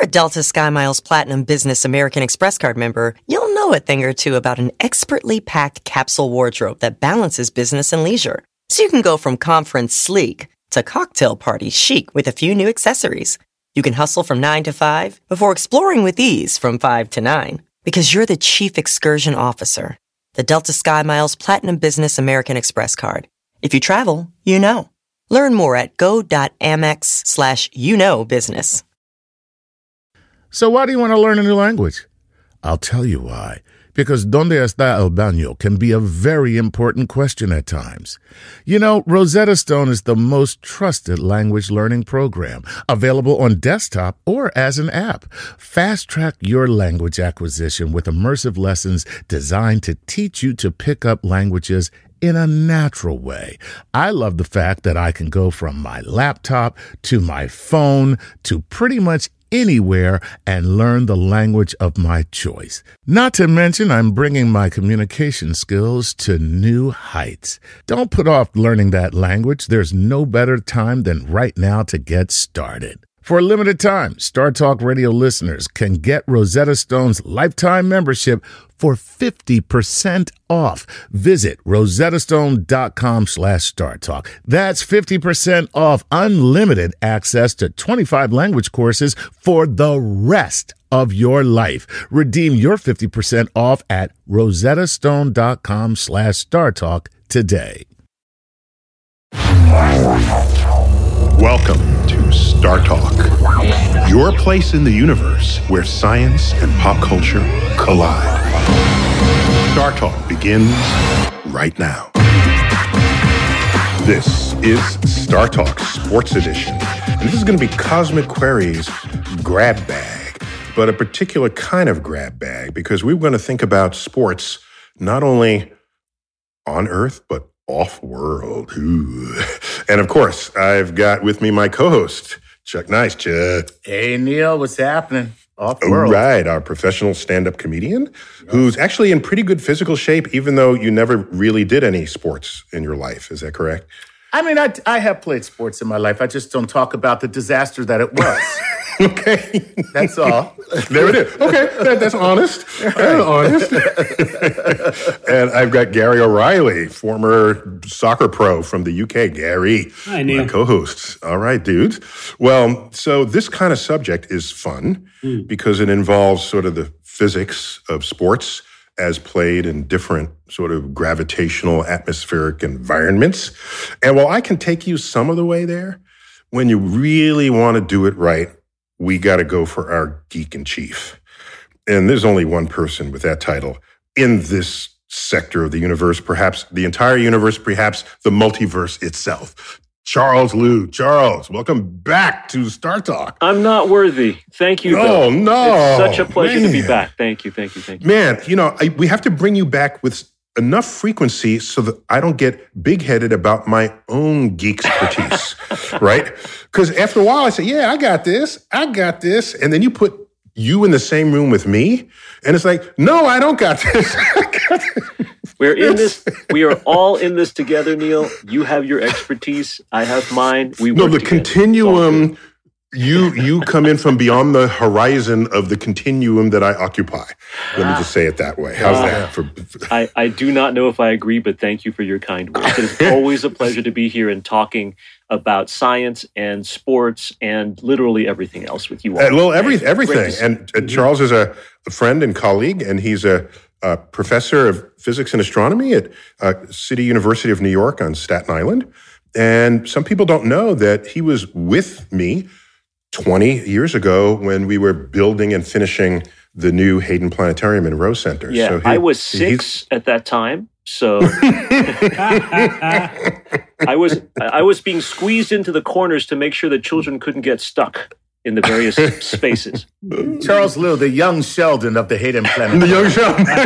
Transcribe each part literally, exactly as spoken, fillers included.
a Delta SkyMiles Platinum Business American Express card member, you'll know a thing or two about an expertly packed capsule wardrobe that balances business and leisure. So you can go from conference sleek to cocktail party chic with a few new accessories. You can hustle from nine to five before exploring with ease from five to nine. Because you're the chief excursion officer. The Delta SkyMiles Platinum Business American Express card. If you travel, you know. Learn more at go.amex slash you know business. So why do you want to learn a new language? I'll tell you why. Because ¿Dónde está el baño? Can be a very important question at times. You know, Rosetta Stone is the most trusted language learning program, available on desktop or as an app. Fast-track your language acquisition with immersive lessons designed to teach you to pick up languages in a natural way. I love the fact that I can go from my laptop to my phone to pretty much anywhere and learn the language of my choice. Not to mention, I'm bringing my communication skills to new heights. Don't put off learning that language. There's no better time than right now to get started. For a limited time, Star Talk Radio listeners can get Rosetta Stone's lifetime membership for fifty percent off. Visit rosettastone.com slash Star Talk. That's fifty percent off unlimited access to twenty-five language courses for the rest of your life. Redeem your fifty percent off at rosettastone.com slash Star Talk today. Welcome to Star Talk, your place in the universe where science and pop culture collide. Star Talk begins right now. This is Star Talk Sports Edition, and this is going to be Cosmic Query's grab bag, but a particular kind of grab bag, because we're going to think about sports not only on Earth, but off-world. Ooh. And of course, I've got with me my co-host, Chuck Nice. Chuck. Hey, Neil, what's happening? Off-world. Right, our professional stand-up comedian, yeah. who's actually in pretty good physical shape, even though you never really did any sports in your life. Is that correct? I mean, I, I have played sports in my life. I just don't talk about the disaster that it was. Okay. That's all. There it is. Okay, that, that's honest. That's honest. And I've got Gary O'Reilly, former soccer pro from the U K. Gary, hi, Neil. My co-hosts. All right, dudes. Well, so this kind of subject is fun mm. because it involves sort of the physics of sports as played in different sort of gravitational atmospheric environments. And while I can take you some of the way there, when you really want to do it right, we got to go for our geek in chief. And there's only one person with that title in this sector of the universe, perhaps the entire universe, perhaps the multiverse itself. Charles Liu. Charles, welcome back to Star Talk. I'm not worthy. Thank you. Oh, no. It's such a pleasure man. to be back. Thank you, thank you, thank you. Man, you know, I, we have to bring you back with enough frequency so that I don't get big-headed about my own geek expertise, right? Because after a while, I say, yeah, I got this, I got this. And then you put you in the same room with me, and it's like, no, I don't got this. I got this. We're in this. We are all in this together, Neil. You have your expertise. I have mine. We no, work the together. continuum. You you come in from beyond the horizon of the continuum that I occupy. Let me just say it that way. How's uh, that? For, for I, I do not know if I agree, but thank you for your kind words. It is always a pleasure to be here and talking about science and sports and literally everything else with you all. Uh, well, every, everything. And uh, Charles is a, a friend and colleague, and he's a, a professor of physics and astronomy at uh, City University of New York on Staten Island. And some people don't know that he was with me twenty years ago when we were building and finishing the new Hayden Planetarium in Rose Center. Yeah, so he, I was six at that time, so I was I was being squeezed into the corners to make sure that children couldn't get stuck in the various spaces. Charles Liu, the young Sheldon of the Hayden Planetarium. The young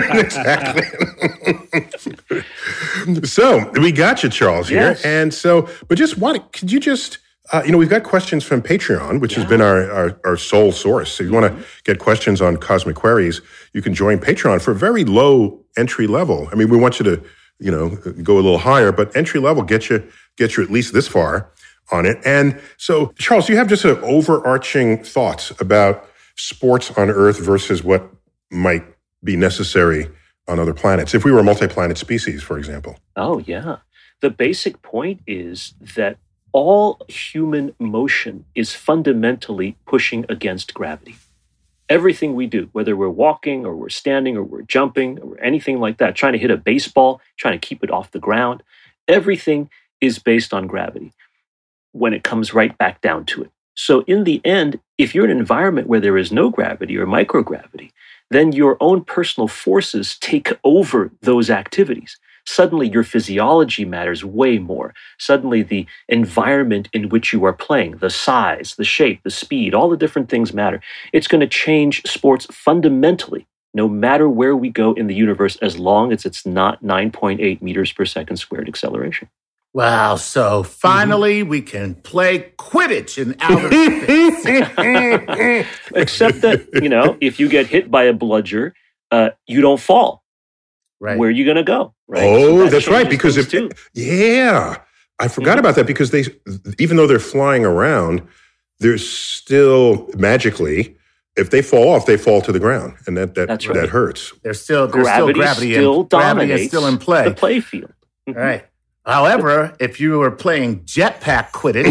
Sheldon, exactly. So we got you, Charles, here, yes. and so, but just what could you just? Uh, you know, we've got questions from Patreon, which yeah. has been our, our, our sole source. So if you want to get questions on Cosmic Queries, you can join Patreon for very low entry level. I mean, we want you to, you know, go a little higher, but entry level gets you, gets you at least this far on it. And so, Charles, you have just sort of overarching thoughts about sports on Earth versus what might be necessary on other planets, if we were a multi-planet species, for example? Oh, yeah. The basic point is that all human motion is fundamentally pushing against gravity. Everything we do, whether we're walking or we're standing or we're jumping or anything like that, trying to hit a baseball, trying to keep it off the ground, everything is based on gravity when it comes right back down to it. So in the end, if you're in an environment where there is no gravity or microgravity, then your own personal forces take over those activities. Suddenly your physiology matters way more. Suddenly the environment in which you are playing, the size, the shape, the speed, all the different things matter. It's going to change sports fundamentally, no matter where we go in the universe, as long as it's not nine point eight meters per second squared acceleration. Wow, so finally mm-hmm. we can play Quidditch in outer space. Except that, you know, if you get hit by a bludger, uh, you don't fall. Right. Where are you going to go? Right? Oh, so that that's right. Because if, too. yeah, I forgot mm-hmm. about that because they, even though they're flying around, they're still magically, if they fall off, they fall to the ground. And that, that, right. that hurts. There's still, there's gravity still gravity. Still in, gravity is still in play. The play field. Mm-hmm. Right. However, if you were playing jetpack Quidditch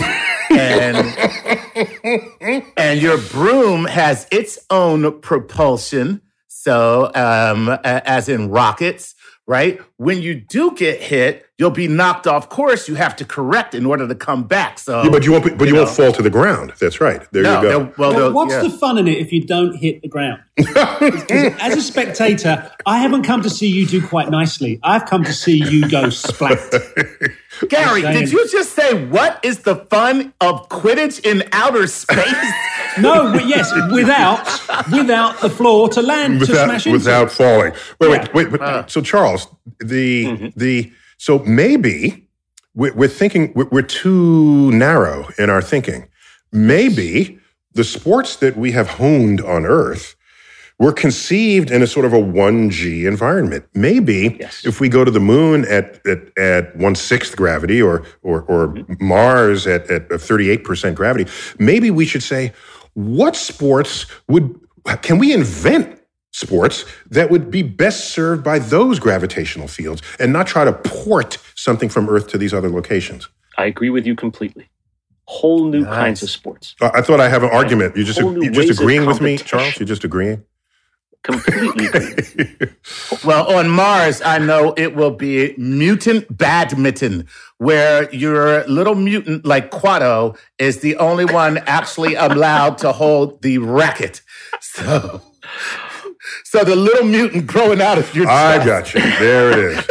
and, and your broom has its own propulsion, so um, as in rockets, right? When you do get hit, you'll be knocked off course. You have to correct in order to come back. So, yeah, but you won't. But you, you won't know. fall to the ground. That's right. There no, you go. Well, well, what's yeah. the fun in it if you don't hit the ground? As a spectator, I haven't come to see you do quite nicely. I've come to see you go splat. Gary, did you just say what is the fun of Quidditch in outer space? No, but yes, without without the floor to land without, to smash into. Without falling. Wait, Yeah. wait, wait. But, Uh. so Charles, the Mm-hmm. the so maybe we're, we're thinking we're, we're too narrow in our thinking. Maybe the sports that we have honed on Earth were conceived in a sort of a one G environment. Maybe Yes. if we go to the moon at at, at one-sixth gravity or or, or Mm-hmm. Mars at, at thirty-eight percent gravity, maybe we should say, what sports would, can we invent sports that would be best served by those gravitational fields and not try to port something from Earth to these other locations? I agree with you completely. Whole new Nice. kinds of sports. Uh, I thought I have an argument. You just Whole new you just ways of agreeing with me, competition. Charles? You're just agreeing? Completely agree. Well, on Mars, I know it will be mutant badminton, where your little mutant like Quado is the only one actually allowed to hold the racket. So, so the little mutant growing out of your I chest. got you. There it is.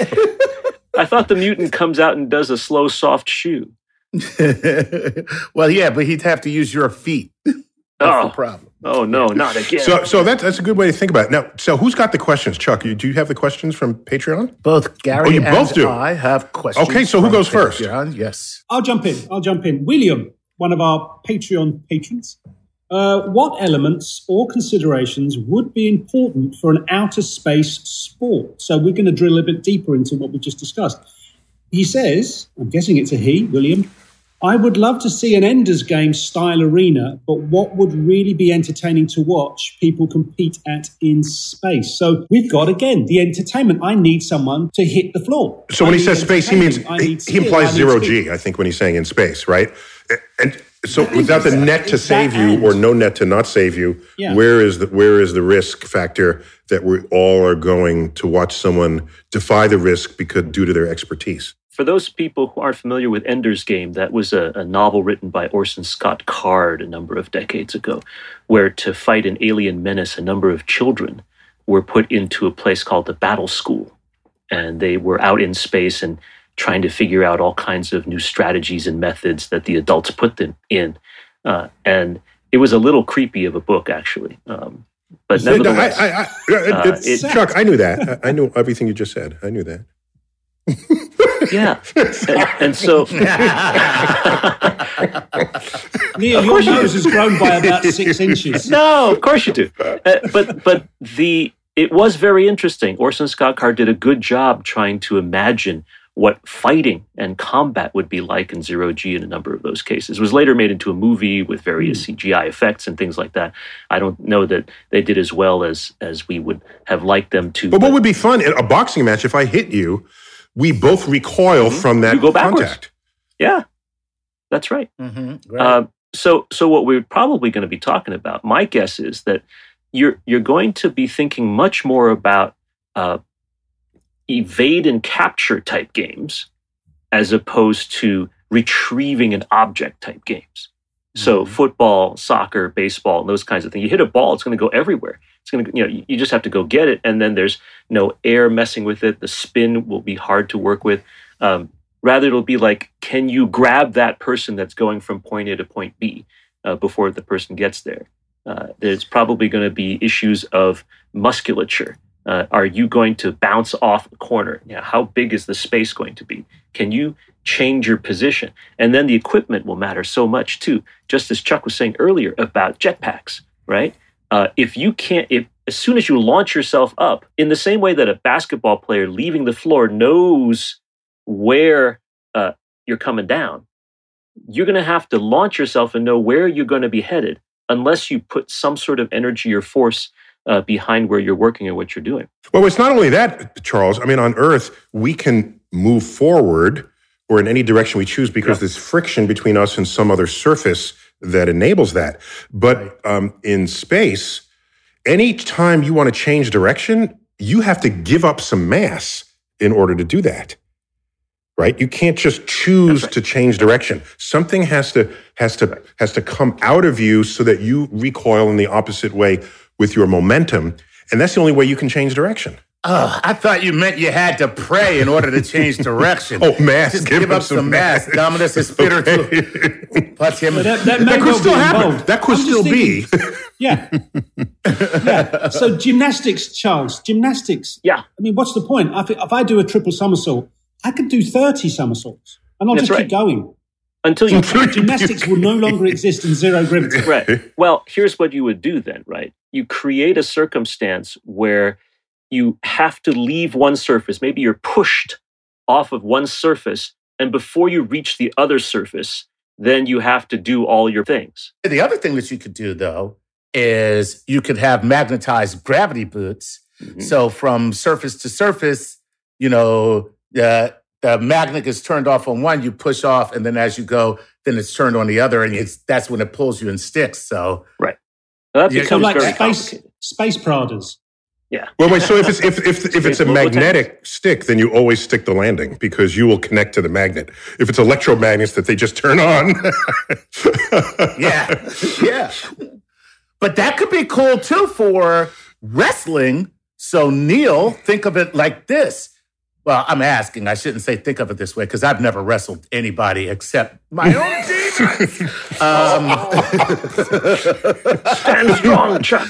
I thought the mutant comes out and does a slow, soft shoe. Well, yeah, but he'd have to use your feet. That's Oh. the problem. Oh, no, not again. So, so that's that's a good way to think about it. Now, so who's got the questions, Chuck? You, do you have the questions from Patreon? Both Gary Oh, you and both do? I have questions. Okay, so who from goes first? Patreon. Yes. I'll jump in. I'll jump in. William, one of our Patreon patrons. Uh, what elements or considerations would be important for an outer space sport? So we're going to drill a bit deeper into what we just discussed. He says, I'm guessing it's a he, William, I would love to see an Ender's Game style arena, but what would really be entertaining to watch people compete at in space? So we've got, again, the entertainment. I need someone to hit the floor. So I when he need says space, he means entertainment. I he, need he skill. implies I need zero skill. G. I think when he's saying in space, right? And so I think without the it's- net to it's save that you end. or no net to not save you, Yeah. where is the where is the risk factor that we all are going to watch someone defy the risk because due to their expertise? For those people who aren't familiar with Ender's Game, that was a, a novel written by Orson Scott Card a number of decades ago, where to fight an alien menace, a number of children were put into a place called the Battle School. And they were out in space and trying to figure out all kinds of new strategies and methods that the adults put them in. Uh, and it was a little creepy of a book, actually. Um, but nevertheless, I, I, I, Uh, it's, it- Chuck, I knew that. I, I knew everything you just said. I knew that. yeah. And, and so... Neil, your nose has grown by about six inches. No, of course you do. Uh, but but the it was very interesting. Orson Scott Card did a good job trying to imagine what fighting and combat would be like in zero G in a number of those cases. It was later made into a movie with various mm. C G I effects and things like that. I don't know that they did as well as as we would have liked them to. But what would be fun in a boxing match if I hit you, we both recoil mm-hmm. from that you go backwards. Contact. Yeah, that's right. Mm-hmm. Right. Uh, so, so what we're probably going to be talking about, my guess is that you're you're going to be thinking much more about uh, evade and capture type games as opposed to retrieving an object type games. So mm-hmm. football, soccer, baseball, and those kinds of things. You hit a ball, it's going to go everywhere. It's going to, you know, you just have to go get it, and then there's no air messing with it. The spin will be hard to work with. Um, rather, it'll be like, can you grab that person that's going from point A to point B uh, before the person gets there? Uh, there's probably going to be issues of musculature. Uh, are you going to bounce off a corner? You know, how big is the space going to be? Can you change your position? And then the equipment will matter so much too. Just as Chuck was saying earlier about jetpacks, right? Uh, if you can't, if as soon as you launch yourself up, in the same way that a basketball player leaving the floor knows where uh, you're coming down, you're going to have to launch yourself and know where you're going to be headed, unless you put some sort of energy or force uh, behind where you're working and what you're doing. Well, it's not only that, Charles. I mean, on Earth, we can move forward or in any direction we choose because yeah. there's friction between us and some other surface that enables that. But um, in space, any time you want to change direction, you have to give up some mass in order to do that. Right? You can't just choose right. to change direction. Something has to has to has to come out of you so that you recoil in the opposite way with your momentum, and that's the only way you can change direction. Oh, I thought you meant you had to pray in order to change direction. oh, mass. Just give, give up some mass. mass. Dominus Espiritu. Okay. Well, that, that, that could well still happen. Involved. That could I'm still be. yeah. yeah. So gymnastics, Charles, gymnastics. Yeah. I mean, what's the point? If, if I do a triple somersault, I could do thirty somersaults, and I'll That's just right. keep going. Until you gymnastics will no longer exist in zero gravity. Right. Well, here's what you would do then, right? You create a circumstance where you have to leave one surface. Maybe you're pushed off of one surface, and before you reach the other surface, then you have to do all your things. The other thing that you could do, though, is you could have magnetized gravity boots. Mm-hmm. So from surface to surface, you know, uh, the magnet is turned off on one, you push off, and then as you go, then it's turned on the other, and it's, that's when it pulls you and sticks. So right, well, that yeah, becomes so like very space space Pradas. Yeah. Well, wait. So if it's if if if it's a magnetic stick, then you always stick the landing because you will connect to the magnet. If it's electromagnets that they just turn on, yeah, yeah. But that could be cool too for wrestling. So Neil, think of it like this. Well, I'm asking. I shouldn't say think of it this way because I've never wrestled anybody except my own demons. um, Stand strong, Chuck.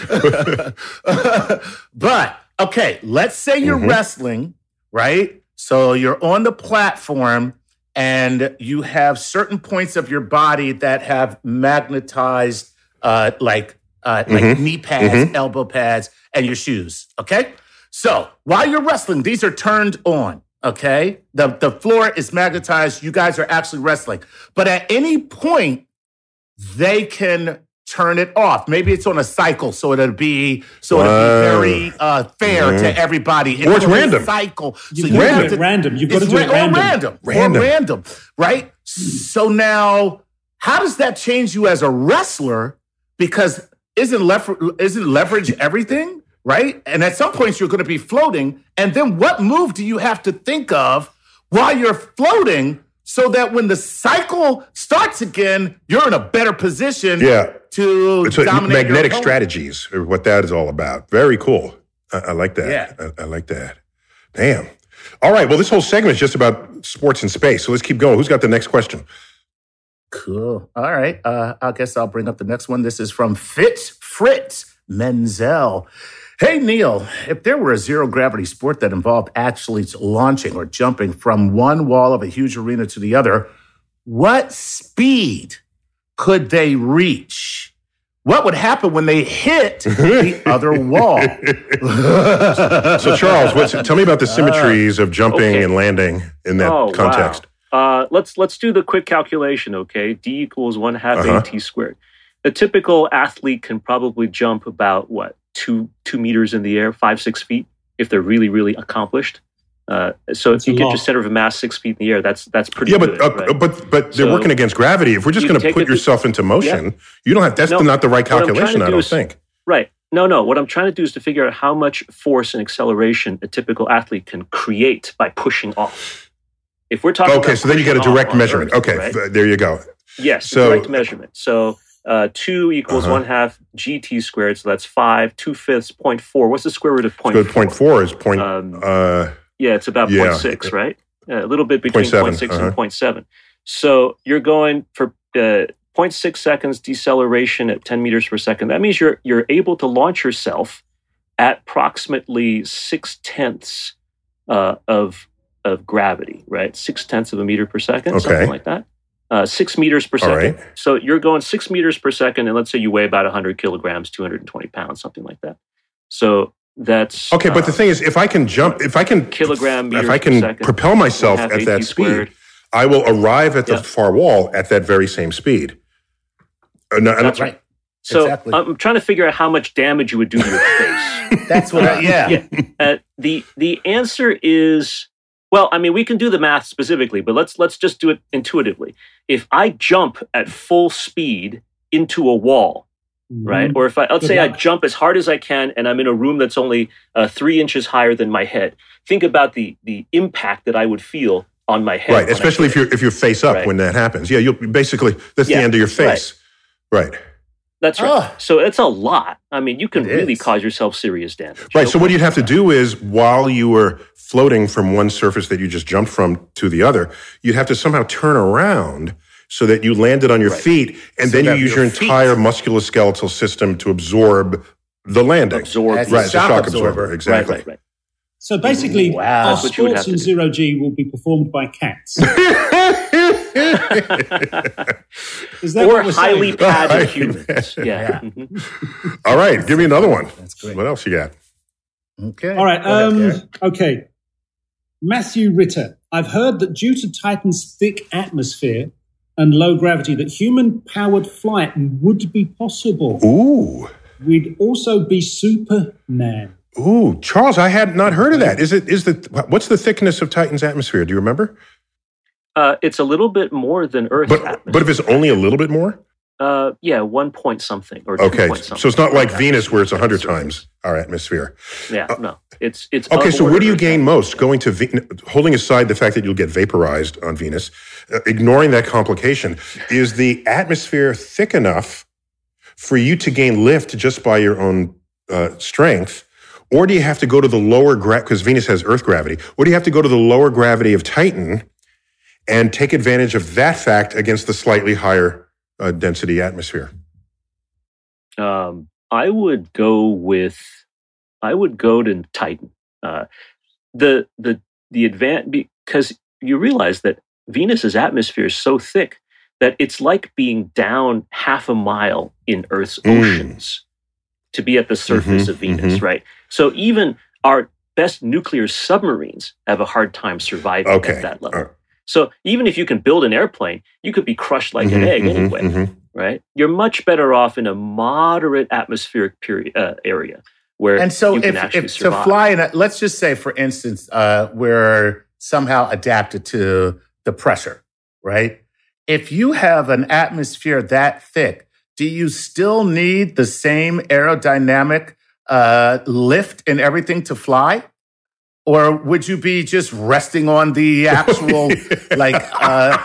But, okay, let's say you're mm-hmm. wrestling, right? So you're on the platform and you have certain points of your body that have magnetized, uh, like, uh, mm-hmm. like knee pads, mm-hmm. elbow pads, and your shoes, okay? So while you're wrestling, these are turned on, okay? The, the floor is magnetized. You guys are actually wrestling. But at any point, they can turn it off. Maybe it's on a cycle, so it'll be so it'll be very uh, fair mm-hmm. to everybody. Or it's random. Cycle. You've so got you to do it random. You've got to do it ra- random. Or random. Random. Or random, right? So now, how does that change you as a wrestler? Because isn't, lever- isn't leverage everything? Right? And at some points, you're going to be floating. And then what move do you have to think of while you're floating so that when the cycle starts again, you're in a better position yeah. to it's dominate magnetic your strategies are what that is all about. Very cool. I, I like that. Yeah. I, I like that. Damn. All right. Well, this whole segment is just about sports and space. So let's keep going. Who's got the next question? Cool. All right. Uh, I guess I'll bring up the next one. This is from Fitz Fritz Menzel. Hey, Neil, if there were a zero-gravity sport that involved athletes launching or jumping from one wall of a huge arena to the other, what speed could they reach? what would happen when they hit the other wall? So, Charles, what's, tell me about the symmetries of jumping okay. and landing in that oh, context. Wow. Uh, let's let's do the quick calculation, okay? D equals one half Uh-huh. at squared. A typical athlete can probably jump about, what, two two meters in the air, five, six feet, if they're really, really accomplished. Uh, so That's if you a get lot. your center of mass six feet in the air, that's that's pretty Yeah, good. but uh, right? but but they're So working against gravity. If we're just you going to take put it- yourself into motion, Yeah. you don't have. That's No, not the right what I'm trying calculation. to I do don't is- think. Right. No, no. What I'm trying to do is to figure out how much force and acceleration a typical athlete can create by pushing off. If we're talking Okay, about so then you get a pushing direct off on measurement. Earth, Okay, right? th- there you go. Yes, So- direct measurement. So uh, two equals Uh-huh. one half gt squared. So that's five. Two fifths, point four. What's the square root of point So four? point four is point. Um, uh, Yeah, it's about Yeah. point six, right? Yeah, a little bit between Point seven, point six uh-huh. and point seven. So you're going for uh, point six seconds deceleration at ten meters per second. That means you're you're able to launch yourself at approximately six tenths uh, of of gravity, right? Six tenths of a meter per second, Okay. something like that. Uh, six meters per All second. right. So you're going six meters per second, and let's say you weigh about one hundred kilograms, two hundred twenty pounds, something like that. So that's okay, but the uh, thing is, if I can jump, if I can kilogram meters if I per can second, propel myself one half at AT that squared. speed, I will arrive at the Yeah. far wall at that very same speed. Uh, no, That's no, right. So Exactly. I'm trying to figure out how much damage you would do to your face. That's what. I, yeah. yeah. Uh, the the answer is, well, I mean, we can do the math specifically, but let's let's just do it intuitively. If I jump at full speed into a wall, right, or if I let's Good say I luck. jump as hard as I can, and I'm in a room that's only uh, three inches higher than my head, think about the the impact that I would feel on my head. right, when I especially hit if it. you're if you're face up Right. when that happens. Yeah, you'll basically that's Yeah, the end of your face. Right. That's right. Ah. So it's a lot. I mean, you can It really is. cause yourself serious damage. Right. No So what you'd have to question do is, while you were floating from one surface that you just jumped from to the other, you'd have to somehow turn around so that you landed on your Right. feet, and So then you that use your your feet- entire musculoskeletal system to absorb the landing. Absorb. As a Right, it's a shock shock absorber. absorber. Right, Exactly. right, right. So basically, Wow. our That's what you would sports have in to do. zero G will be performed by cats. Is that Or what we're highly saying? padded Right. humans. Yeah. Yeah. Mhm. All right, give me another one. That's great. What else you got? Okay. All right. Go ahead, Um, Gary. okay. Matthew Ritter. I've heard that due to Titan's thick atmosphere and low gravity, that human-powered flight would be possible. Ooh, We'd also be Superman. ooh, Charles, I had not heard of that. Is it? Is the what's the thickness of Titan's atmosphere? Do you remember? Uh, it's a little bit more than Earth's But atmosphere. but if it's only a little bit more, uh, yeah, one point something or two okay. point something. So it's not like Venus where it's a hundred Surface. times our atmosphere. Yeah, no, it's it's Okay, so aboard what do you Earth's gain atmosphere. most? Going to Ve- holding aside the fact that you'll get vaporized on Venus, uh, ignoring that complication, is the atmosphere thick enough for you to gain lift just by your own uh, strength, or do you have to go to the lower gravity because Venus has Earth gravity, or do you have to go to the lower gravity of Titan and take advantage of that fact against the slightly higher uh, density atmosphere? Um, I would go with, I would go to Titan. Uh, the the the advan because you realize that Venus's atmosphere is so thick that it's like being down half a mile in Earth's Mm. oceans to be at the surface Mhm, of Venus, mhm. right? So even our best nuclear submarines have a hard time surviving Okay. at that level. Uh, So even if you can build an airplane, you could be crushed like an mhm, egg mhm, anyway, mhm. right? You're much better off in a moderate atmospheric period, uh, area where And so, you can if, actually if to survive. fly in, a, let's just say, for instance, uh, we're somehow adapted to the pressure, right? If you have an atmosphere that thick, do you still need the same aerodynamic uh, lift and everything to fly? Or would you be just resting on the actual, like, uh,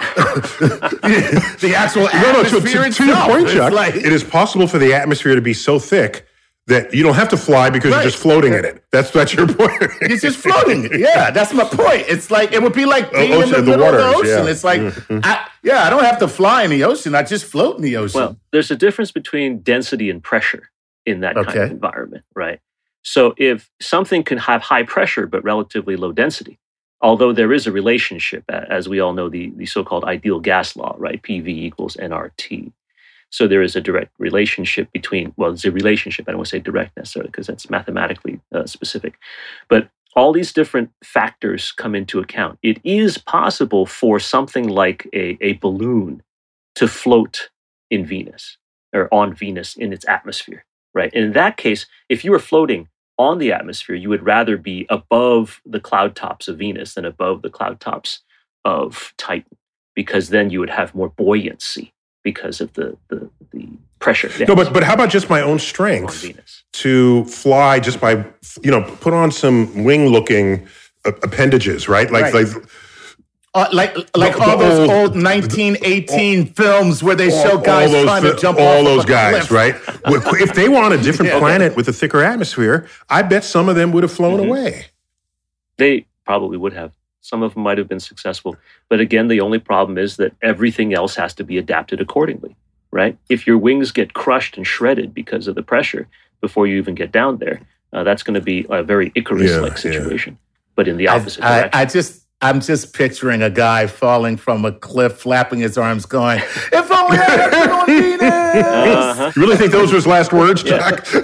the actual No, no, to, atmosphere to, to your itself? point, It's Chuck, like- it is possible for the atmosphere to be so thick that you don't have to fly because Right. you're just floating in it. That's that's your point. It's just floating. Yeah, that's my point. It's like it would be like being ocean- in the, the middle of the waters, ocean. yeah. It's like, Mhm. I, yeah, I don't have to fly in the ocean. I just float in the ocean. Well, there's a difference between density and pressure in that kind Okay. of environment, right? So if something can have high pressure but relatively low density, although there is a relationship, a- as we all know, the, the so-called ideal gas law, right? P V equals N R T. So there is a direct relationship between, well, there's a relationship. I don't want to say direct necessarily because that's mathematically uh, specific. But all these different factors come into account. It is possible for something like a, a balloon to float in Venus or on Venus in its atmosphere, right? And in that case, if you were floating on the atmosphere, you would rather be above the cloud tops of Venus than above the cloud tops of Titan, because then you would have more buoyancy because of the the, the pressure. No, but but how about just my own strength to fly just by, you know, put on some wing-looking appendages, right? Like right. like. Uh, like like the, all the those old, old nineteen eighteen all, films where they show all, guys all those, trying to jump all off those of a guys, cliff. right? If they were on a different yeah, planet yeah. with a thicker atmosphere, I bet some of them would have flown mm-hmm. away. They probably would have. Some of them might have been successful. But again, the only problem is that everything else has to be adapted accordingly, right? If your wings get crushed and shredded because of the pressure before you even get down there, uh, that's going to be a very Icarus-like yeah, situation. Yeah. But in the opposite I, direction. I, I just... I'm just picturing a guy falling from a cliff, flapping his arms, going, "If only I had been on Venus!" Uh-huh. You really think those were his last words, Jack? Yeah.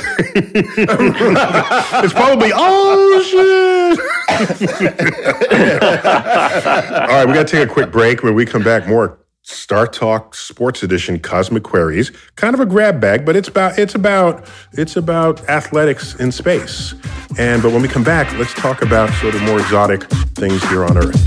It's probably, oh, shit! All right, we got to take a quick break. When we come back, more Star Talk Sports Edition Cosmic Queries. Kind of a grab bag, but it's about it's about it's about athletics in space. And but when we come back, let's talk about sort of more exotic things here on Earth.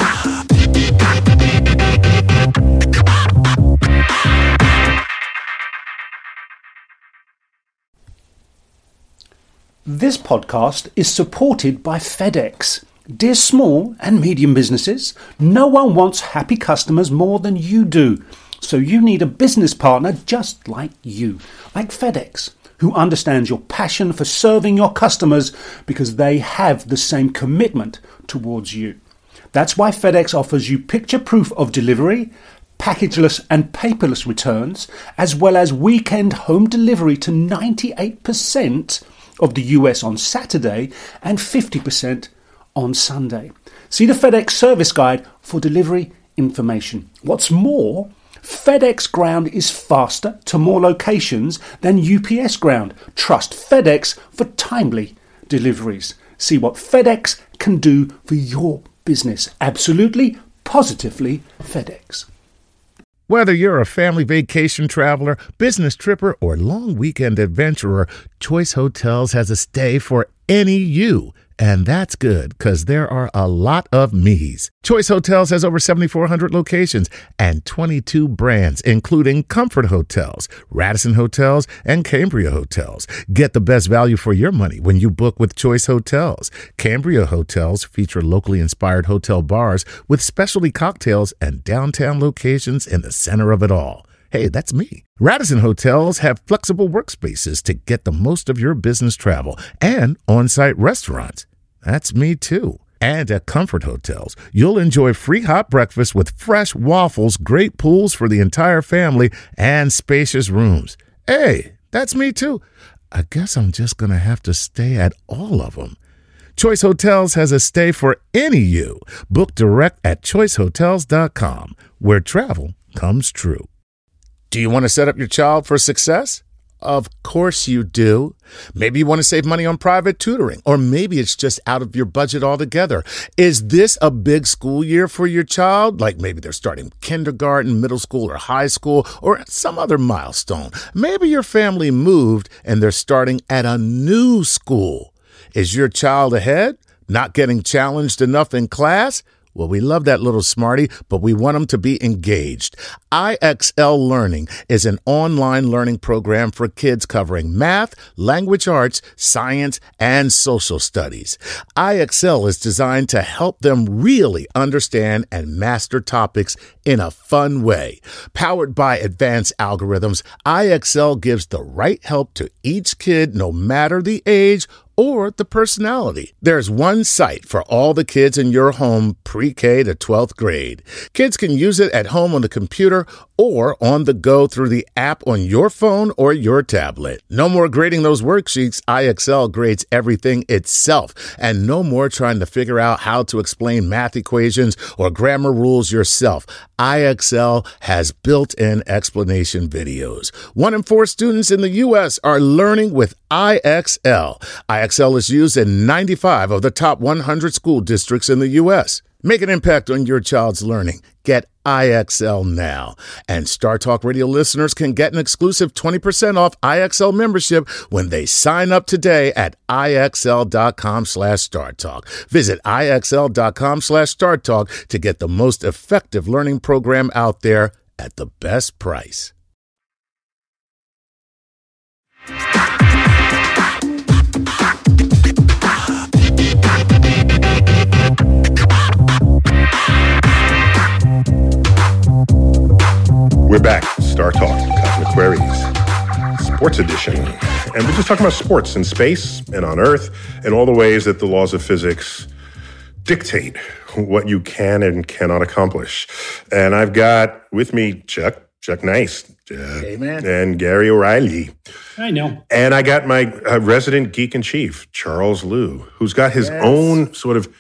This podcast is supported by FedEx. Dear small and medium businesses, no one wants happy customers more than you do. So you need a business partner just like you, like FedEx, who understands your passion for serving your customers because they have the same commitment towards you. That's why FedEx offers you picture proof of delivery, packageless and paperless returns, as well as weekend home delivery to ninety-eight percent of the U S on Saturday and fifty percent on Sunday. See the FedEx service guide for delivery information. What's more, FedEx Ground is faster to more locations than U P S Ground. Trust FedEx for timely deliveries. See what FedEx can do for your business. Absolutely, positively FedEx. Whether you're a family vacation traveler, business tripper, or long weekend adventurer, Choice Hotels has a stay for any you. And that's good, because there are a lot of me's. Choice Hotels has over seventy-four hundred locations and twenty-two brands, including Comfort Hotels, Radisson Hotels, and Cambria Hotels. Get the best value for your money when you book with Choice Hotels. Cambria Hotels feature locally inspired hotel bars with specialty cocktails and downtown locations in the center of it all. Hey, that's me. Radisson Hotels have flexible workspaces to get the most of your business travel and on-site restaurants. That's me too. And at Comfort Hotels, you'll enjoy free hot breakfast with fresh waffles, great pools for the entire family, and spacious rooms. Hey, that's me too. I guess I'm just going to have to stay at all of them. Choice Hotels has a stay for any you. Book direct at choice hotels dot com, where travel comes true. Do you want to set up your child for success? Of course you do. Maybe you want to save money on private tutoring, or maybe it's just out of your budget altogether. Is this a big school year for your child? Like maybe they're starting kindergarten, middle school, or high school, or some other milestone. Maybe your family moved and they're starting at a new school. Is your child ahead? Not getting challenged enough in class? Well, we love that little smarty, but we want them to be engaged. I X L Learning is an online learning program for kids covering math, language arts, science, and social studies. I X L is designed to help them really understand and master topics in a fun way. Powered by advanced algorithms, I X L gives the right help to each kid no matter the age or the personality. There's one site for all the kids in your home pre-K to twelfth grade. Kids can use it at home on the computer or on the go through the app on your phone or your tablet. No more grading those worksheets. I X L grades everything itself. And no more trying to figure out how to explain math equations or grammar rules yourself. I X L has built-in explanation videos. One in four students in the U S are learning with I X L. I X L is used in ninety-five of the top one hundred school districts in the U S. Make an impact on your child's learning. Get I X L now. And Star Talk Radio listeners can get an exclusive twenty percent off I X L membership when they sign up today at IXL.com slash Star Talk. Visit IXL.com slash Star Talk to get the most effective learning program out there at the best price. We're back. Star Talk, Cosmic Queries, Sports Edition. And we're just talking about sports in space and on Earth and all the ways that the laws of physics dictate what you can and cannot accomplish. And I've got with me Chuck, Chuck Nice, uh, hey, man. and Gary O'Reilly. I know. And I got my uh, resident geek in chief, Charles Liu, who's got his yes. own sort of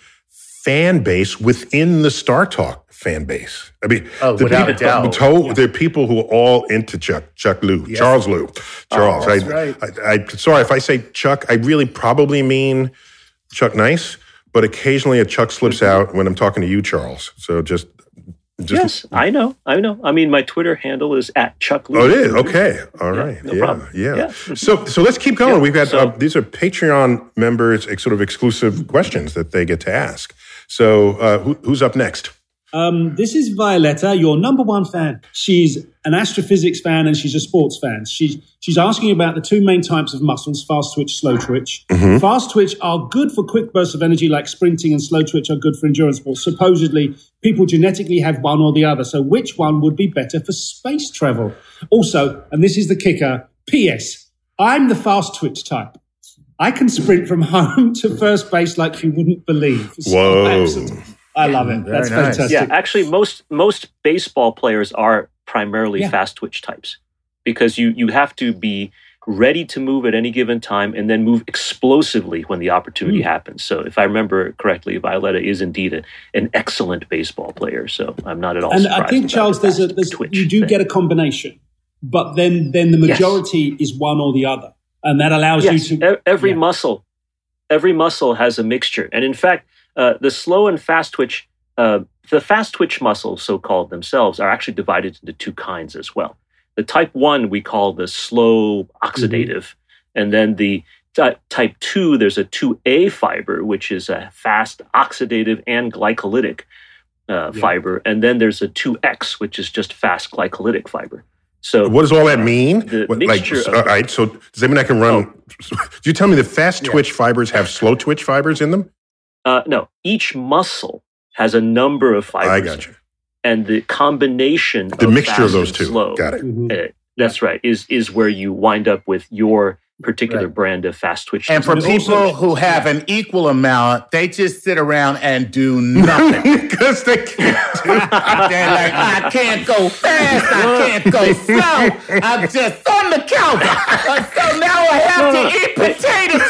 fan base within the Star Talk fan base. I mean, oh, the without people, a doubt. To, yeah. There are people who are all into Chuck, Chuck Liu, yes. Charles Liu, Charles. Oh, that's I, right. I, I, sorry if I say Chuck, I really probably mean Chuck Nice, but occasionally a Chuck slips mm-hmm. out when I'm talking to you, Charles. So just, just yes, I know, I know. I mean, my Twitter handle is at Chuck Liu. Oh, it is okay. All yeah, right, no yeah, problem. yeah. yeah. So, so let's keep going. Yeah, We've got so, uh, these are Patreon members, sort of exclusive questions that they get to ask. So, uh, who, who's up next? Um, this is Violetta, your number one fan. She's an astrophysics fan and she's a sports fan. She's she's asking about the two main types of muscles, fast twitch, slow twitch. Mm-hmm. Fast twitch are good for quick bursts of energy like sprinting, and slow twitch are good for endurance sports. Supposedly, people genetically have one or the other. So which one would be better for space travel? Also, and this is the kicker, P S, I'm the fast twitch type. I can sprint from home to first base like you wouldn't believe. So Whoa. Absolutely. I love it. Very That's nice. fantastic. Yeah, actually, most most baseball players are primarily yeah. fast twitch types because you you have to be ready to move at any given time and then move explosively when the opportunity mm. happens. So if I remember correctly, Violetta is indeed a, an excellent baseball player. So I'm not at all and surprised. And I think, about Charles, the there's a there's, you do thing. get a combination, but then then the majority yes. is one or the other. And that allows yes. you to... Every yeah. muscle, every muscle has a mixture. And in fact, uh, the slow and fast twitch, uh, the fast twitch muscles, so-called themselves, are actually divided into two kinds as well. The type one we call the slow oxidative. Mm-hmm. And then the t- type two, there's a two A fiber, which is a fast oxidative and glycolytic uh, yeah. fiber. And then there's a two X, which is just fast glycolytic fiber. So what does all that mean? The what, mixture like, of, all right, so does that mean I can run? Oh. Do you tell me the fast yeah. twitch fibers have slow twitch fibers in them? Uh, no, each muscle has a number of fibers. I got you. And the combination, the of mixture of those and two, slow, got it. Mm-hmm. Uh, that's right. Is is where you wind up with your particular right. brand of fast twitch. And for muscle. people who have an equal amount, they just sit around and do nothing because they can't. Do They're like, I can't go fast, I can't go slow. I'm just on the counter. So now I have no, to no. eat potato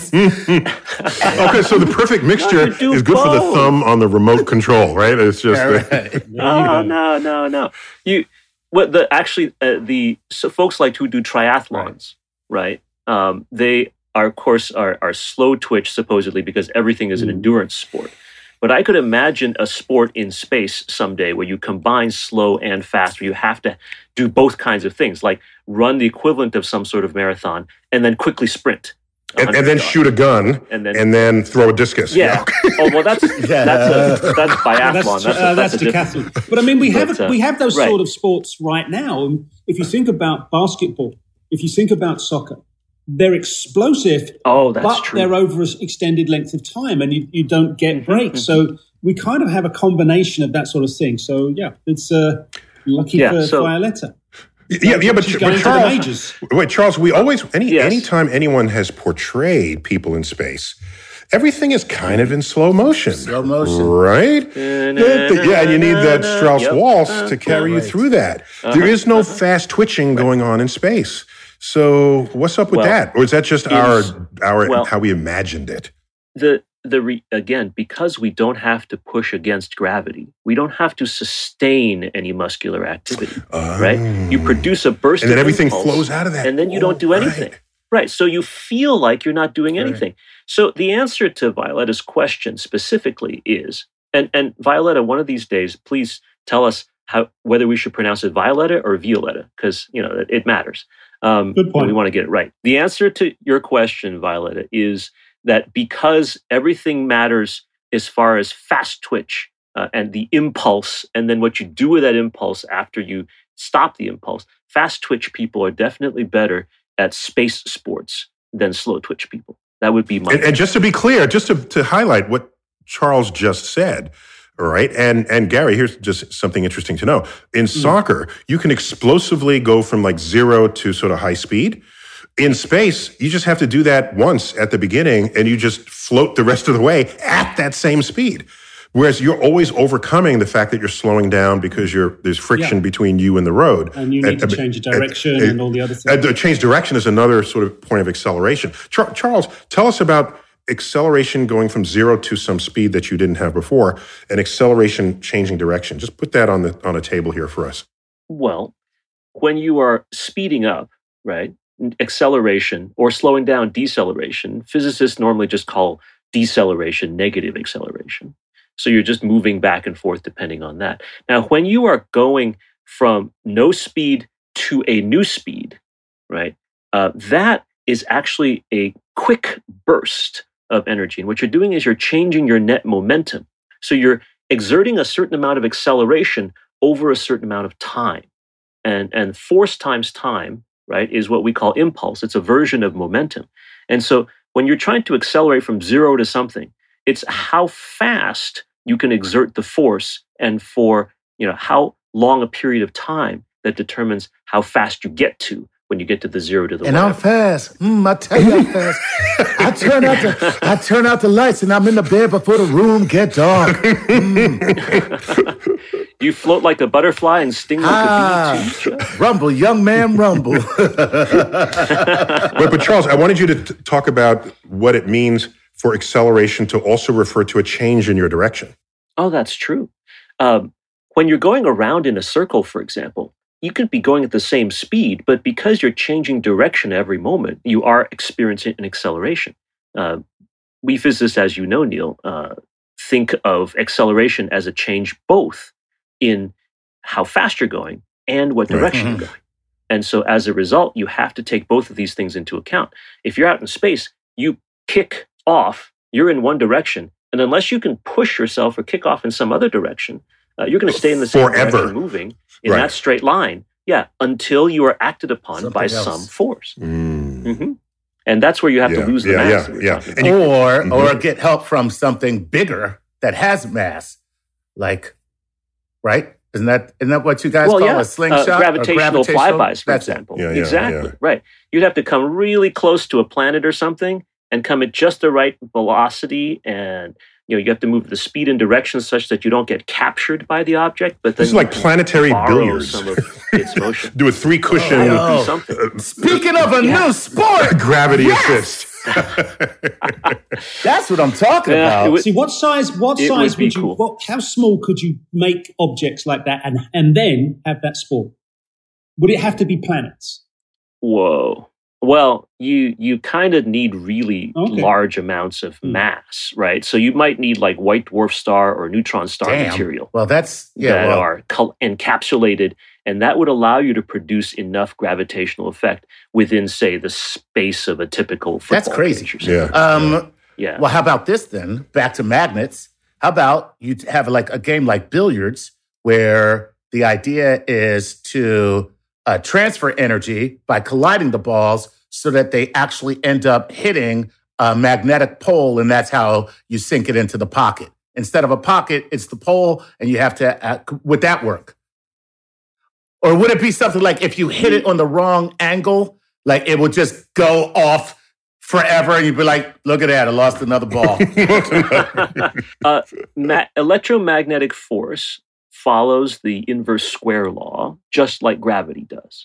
chips. Okay, so the perfect mixture is good both. for the thumb on the remote control, right? It's just right. no, no, no, no. You what the actually uh, the so folks like who do triathlons, right? Um, they are, of course, are, are slow twitch, supposedly, because everything is an endurance sport. But I could imagine a sport in space someday where you combine slow and fast, where you have to do both kinds of things, like run the equivalent of some sort of marathon and then quickly sprint. and, and then yards. shoot a gun and then, and then throw a discus. Yeah. oh well, that's Yeah. that's a, that's biathlon. That's, that's, a, uh, that's, that's a different- decathlon. But I mean, we have But, uh, we have those right. sort of sports right now. And if you think about basketball, if you think about soccer, they're explosive. Oh, that's but true. they're over an extended length of time, and you, you don't get breaks. So we kind of have a combination of that sort of thing. So yeah, it's uh, lucky Yeah, for so- Violetta. Yeah, yeah, but, She's but going to the Charles, majors. wait, Charles, we always any Yes. anytime anyone has portrayed people in space, everything is kind of in slow motion. Slow motion. Right? Yeah, and you need that Strauss Yep. waltz to carry you through that. There is no fast twitching going on in space. So what's up with Well, that? Or is that just our is- our well- how we imagined it? the the re, again, because we don't have to push against gravity, we don't have to sustain any muscular activity, right? You produce a burst, And then of everything impulse, flows out of that. and then you Oh, don't do anything, right. right? So you feel like you're not doing anything. So the answer to Violetta's question specifically is, and and Violetta, one of these days, please tell us how whether we should pronounce it Violetta or Violetta, because you know it, it matters. Um, Good point. and we want to get it right. The answer to your question, Violetta, is that because everything matters as far as fast twitch uh, and the impulse, and then what you do with that impulse after you stop the impulse, fast twitch people are definitely better at space sports than slow twitch people. That would be my And, and just to be clear, just to, to highlight what Charles just said, all right, and and Gary, here's just something interesting to know. In soccer, you can explosively go from like zero to sort of high speed. In space, you just have to do that once at the beginning, and you just float the rest of the way at that same speed. Whereas you're always overcoming the fact that you're slowing down because you're there's friction Yeah. between you and the road. And you need to change your direction and, and all the other things. And the change direction is another sort of point of acceleration. Char- Charles, tell us about acceleration going from zero to some speed that you didn't have before, and acceleration changing direction. Just put that on the on a table here for us. Well, when you are speeding up, right, acceleration, or slowing down, deceleration, physicists normally just call deceleration negative acceleration. So you're just moving back and forth depending on that. Now, when you are going from no speed to a new speed, right, uh, that is actually a quick burst of energy. And what you're doing is you're changing your net momentum. So you're exerting a certain amount of acceleration over a certain amount of time. And, and force times time, right, is what we call impulse. It's a version of momentum. And so when you're trying to accelerate from zero to something, it's how fast you can exert the force and for, you know, how long a period of time that determines how fast you get to when you get to the zero to the And whatever. I'm fast. Mm, I tell you I'm fast. I turn out the I turn out the lights and I'm in the bed before the room get dark. You float like a butterfly and sting like Ah, a bee. too, Joe. rumble, young man, rumble. But, but Charles, I wanted you to t- talk about what it means for acceleration to also refer to a change in your direction. Oh, that's true. Um, when you're going around in a circle, for example, you could be going at the same speed, but because you're changing direction every moment, you are experiencing an acceleration. Uh, we physicists, as you know, Neil, uh, think of acceleration as a change both in how fast you're going and what direction Right. you're going. And so as a result, you have to take both of these things into account. If you're out in space, you kick off, you're in one direction, and unless you can push yourself or kick off in some other direction, uh, you're going to stay in the same Forever. direction moving in Right. that straight line. Yeah, until you are acted upon Something by else. some force. Mm. hmm And that's where you have Yeah, to lose the yeah, mass. yeah, that we're yeah. talking And about. you- or Mhm. or get help from something bigger that has mass. Like, right? Isn't that isn't that what you guys well, call yeah, a slingshot? uh, or gravitational flybys, for That's it. example. Yeah, yeah, exactly yeah. right. You'd have to come really close to a planet or something, and come at just the right velocity, and you know you have to move the speed and direction such that you don't get captured by the object. But then This is like you can planetary borrow billiards. some of its motion. Do a three cushion That would Oh. be something. Speaking of a new sport, gravity Yes! assist. that's what I'm talking Yeah, about. it would- See, what size? What It size would be would you? cool. What, how small could you make objects like that, and and then have that sport? Would it have to be planets? Whoa. Well, you you kind of need really Okay. large amounts of Hmm. mass, right? So you might need like white dwarf star or neutron star Damn. material Well, that's yeah. that well, are col- encapsulated, and that would allow you to produce enough gravitational effect within, say, the space of a typical football That's crazy. pitch or something. Yeah. um, Yeah. Well, how about this then? Back to magnets. How about you t- have like a game like billiards where the idea is to uh, transfer energy by colliding the balls so that they actually end up hitting a magnetic pole, and that's how you sink it into the pocket. Instead of a pocket, it's the pole, and you have to, uh, would that work? Or would it be something like if you hit it on the wrong angle, like it would just go off forever and you'd be like, look at that, I lost another ball. uh, ma- electromagnetic force follows the inverse square law, just like gravity does.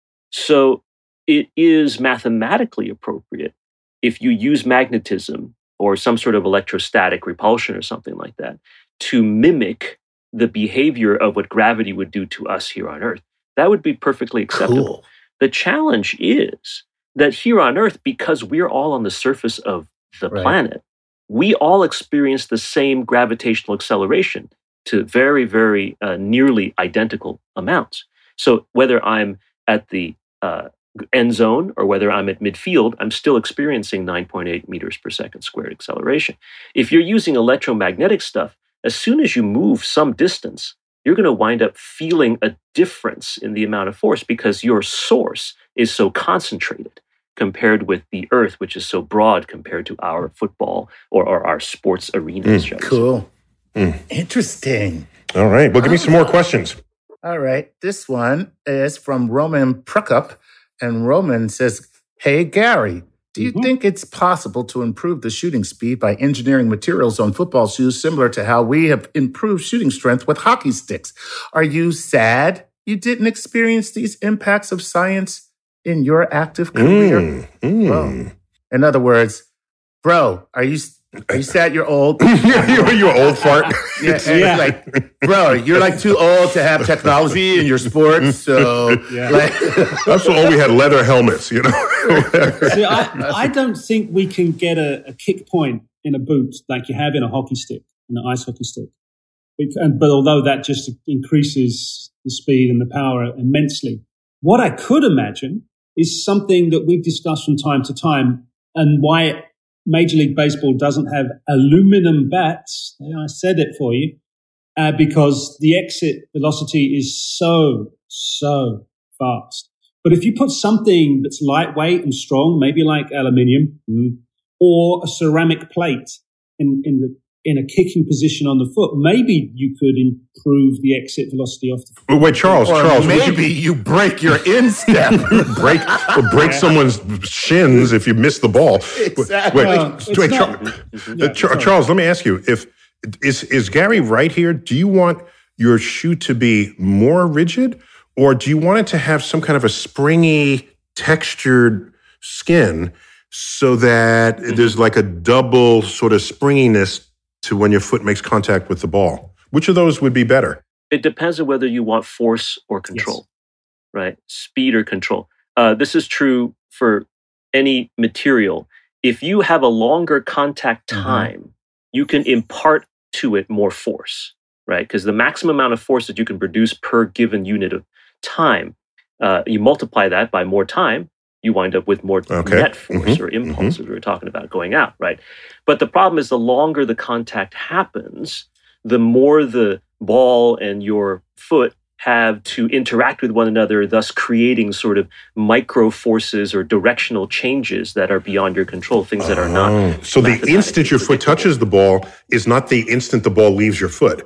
So it is mathematically appropriate if you use magnetism or some sort of electrostatic repulsion or something like that to mimic the behavior of what gravity would do to us here on Earth. That would be perfectly acceptable. Cool. The challenge is that here on Earth, because we're all on the surface of the Right. planet, we all experience the same gravitational acceleration to very, very uh, nearly identical amounts. So whether I'm at the uh, end zone or whether I'm at midfield, I'm still experiencing nine point eight meters per second squared acceleration. If you're using electromagnetic stuff, as soon as you move some distance, you're going to wind up feeling a difference in the amount of force because your source is so concentrated compared with the Earth, which is so broad compared to our football or, or our sports arenas. Mm, cool. Mm. Interesting. All right. Well, give me some more questions. All right. This one is from Roman Prokop. And Roman says, hey, Gary, do you mm-hmm. think it's possible to improve the shooting speed by engineering materials on football shoes similar to how we have improved shooting strength with hockey sticks? Are you sad you didn't experience these impacts of science in your active career? Mm, mm. Well, in other words, bro, are you are you sad you're old? you're, you're old fart. Yeah, yeah. Like, bro, you're like too old to have technology in your sports. So, yeah. like, that's so old. We had leather helmets, you know. See, I, I don't think we can get a, a kick point in a boot like you have in a hockey stick, in an ice hockey stick. We can, but although that just increases the speed and the power immensely, what I could imagine is something that we've discussed from time to time, and why Major League Baseball doesn't have aluminum bats. I said it for you, uh, because the exit velocity is so, so fast. But if you put something that's lightweight and strong, maybe like aluminium, mm, or a ceramic plate in, in the in a kicking position on the foot, maybe you could improve the exit velocity off the foot. Well, wait, Charles, or Charles, maybe you, you break your instep. break or break someone's shins if you miss the ball. Exactly. Wait, Well, wait, not, Char- yeah, uh, Char- Charles, let me ask you: If is is Gary right here? Do you want your shoe to be more rigid, or do you want it to have some kind of a springy, textured skin, so that mm-hmm. there's like a double sort of springiness to when your foot makes contact with the ball? Which of those would be better? It depends on whether you want force or control, yes. right? Speed or control. Uh, this is true for any material. If you have a longer contact time, mm-hmm. you can impart to it more force, right? Because the maximum amount of force that you can produce per given unit of time, uh, you multiply that by more time, you wind up with more okay. net force mm-hmm. or impulse, mm-hmm. as we were talking about, going out, right? But the problem is the longer the contact happens, the more the ball and your foot have to interact with one another, thus creating sort of micro forces or directional changes that are beyond your control, things that are not. Oh. So the instant your foot touches the ball is not the instant the ball leaves your foot.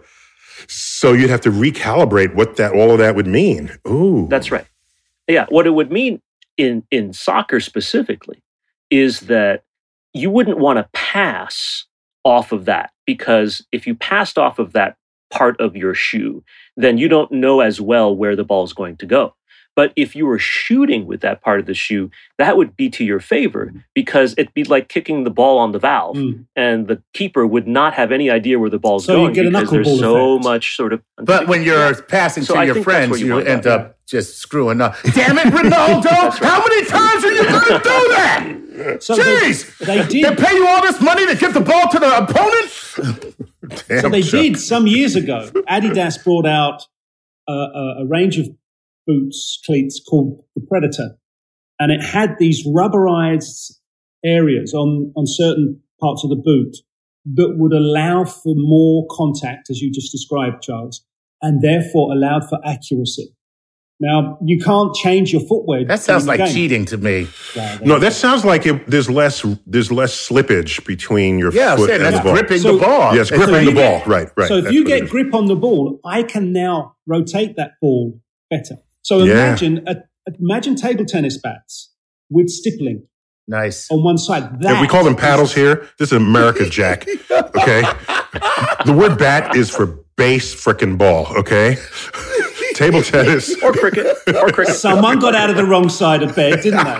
So you'd have to recalibrate what that all of that would mean. Ooh. That's right. Yeah, what it would mean in, in soccer specifically is that you wouldn't want to pass off of that, because if you passed off of that part of your shoe, then you don't know as well where the ball is going to go. But if you were shooting with that part of the shoe, that would be to your favor, because it'd be like kicking the ball on the valve, mm. and the keeper would not have any idea where the ball's so going, you get because there's so effect. much sort of. But when you're passing so to I your friends, you, you end up, up yeah. just screwing up. Damn it, Ronaldo! Right. How many times are you going to do that? So Jeez! They, they, did. they pay you all this money to give the ball to the opponent? Damn, so they Chuck. did some years ago. Adidas brought out a, a, a range of boots, cleats called the Predator. And it had these rubberized areas on, on certain parts of the boot that would allow for more contact, as you just described, Charles, and therefore allowed for accuracy. Now, you can't change your footwear. That sounds like game. cheating to me. Yeah, no, that sounds like it, there's less there's less slippage between your yeah, foot saying, and that's the ball. gripping so, the ball. Yes, gripping so the ball. Get, right, right. So if that's you get grip on the ball, I can now rotate that ball better. So Yeah. imagine a, imagine table tennis bats with stippling Nice. on one side. Yeah, That we call them paddles here. This is America Jack. Okay. The word bat is for base frickin' ball. Okay. Table tennis. Or cricket. Or cricket. Someone got out of the wrong side of bed, didn't they?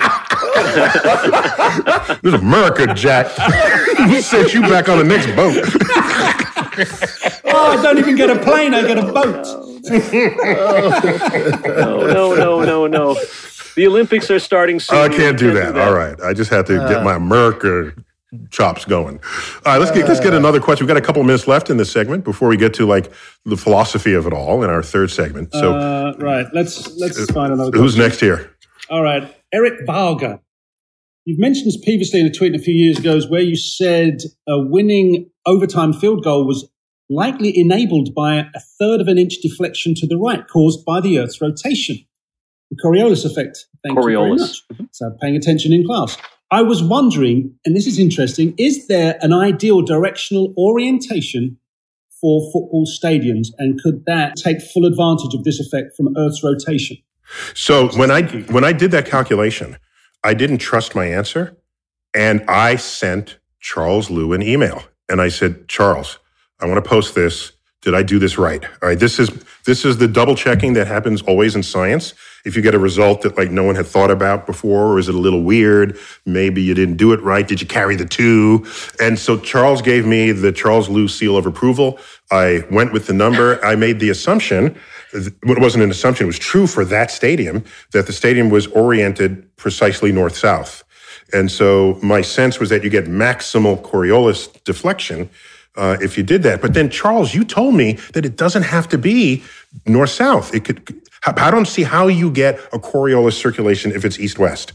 This is America Jack. We sent you back on the next boat. Oh, I don't even get a plane, I get a boat. No, no, no, no, no. The Olympics are starting soon. Oh, I can't do that. All right. I just have to get my America chops going. All right, let's get let's get another question. We've got a couple of minutes left in this segment before we get to like the philosophy of it all in our third segment. So Uh, right, let's let's find another who's question. next here? All right, Eric Varga. You've mentioned this previously in a tweet a few years ago where you said a winning overtime field goal was likely enabled by a third of an inch deflection to the right caused by the Earth's rotation. The Coriolis effect. Thank Coriolis. you very much. So paying attention in class. I was wondering, and this is interesting, is there an ideal directional orientation for football stadiums, and could that take full advantage of this effect from Earth's rotation? So when I when I did that calculation, I didn't trust my answer, and I sent Charles Liu an email, and I said, Charles, I want to post this. Did I do this right? All right, this is this is the double checking that happens always in science. If you get a result that like no one had thought about before, or is it a little weird? Maybe you didn't do it right. Did you carry the two? And so Charles gave me the Charles Liu seal of approval. I went with the number. I made the assumption, it wasn't an assumption, it was true for that stadium, that the stadium was oriented precisely north-south. And so my sense was that you get maximal Coriolis deflection Uh, if you did that. But then, Charles, you told me that it doesn't have to be north-south. It could. I don't see how you get a Coriolis circulation if it's east-west.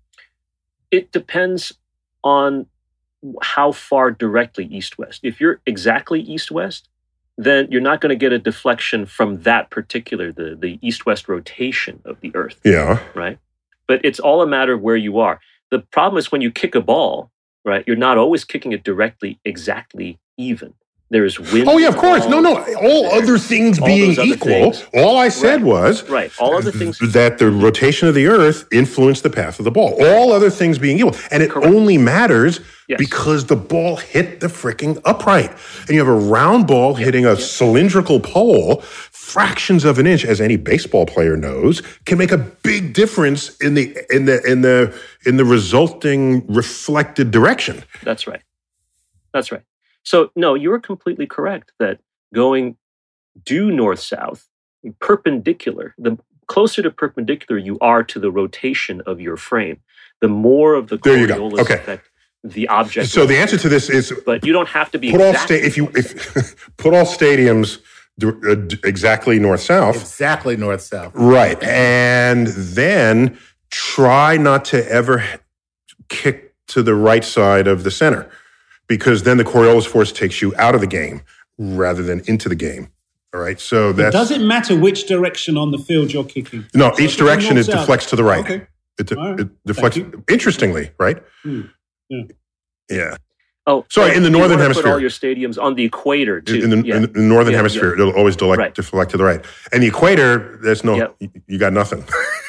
It depends on how far directly east-west. If you're exactly east-west, then you're not going to get a deflection from that particular, the, the east-west rotation of the Earth. Yeah. Right? But it's all a matter of where you are. The problem is when you kick a ball, right, you're not always kicking it directly, exactly even. There's wind. Oh, yeah, of course. No, no. All other things All being those other equal, things. all I said Right. was Right. All other things. that the rotation of the Earth influenced the path of the ball. All other things being equal. And it Correct. only matters Yes. because the ball hit the freaking upright. And you have a round ball hitting a cylindrical pole, fractions of an inch, as any baseball player knows, can make a big difference in the in the in the in the resulting reflected direction. That's right. That's right. So, no, you're completely correct that going due north-south, perpendicular, the closer to perpendicular you are to the rotation of your frame, the more of the There you go. Coriolis Okay. effect the object. So the answer to this is But you don't have to be put all exactly sta- if you if put all stadiums d- uh, d- exactly north south. Exactly north-south. Right. And then try not to ever kick to the right side of the center, because then the Coriolis force takes you out of the game rather than into the game. All right. So that's. Does it matter which direction on the field you're kicking? No, So each if you're direction it north-south- deflects to the right. Okay. It, de- All right. it deflects. Thank you. Interestingly, right? Hmm. Yeah. Yeah. Oh, Sorry, so in the you northern wanna Put hemisphere. all your stadiums on the equator too. In the, yeah. in the northern Yeah, hemisphere, yeah. it'll always delect, Right. deflect to the right. And the equator, there's no, Yep. you, you got nothing.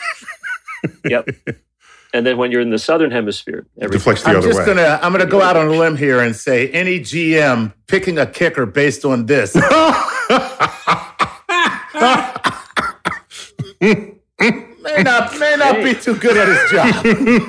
Yep. And then when you're in the southern hemisphere, It everything. deflects the I'm other just way. gonna I'm gonna go out on a limb here and say any G M picking a kicker based on this. may not may not be too good at his job.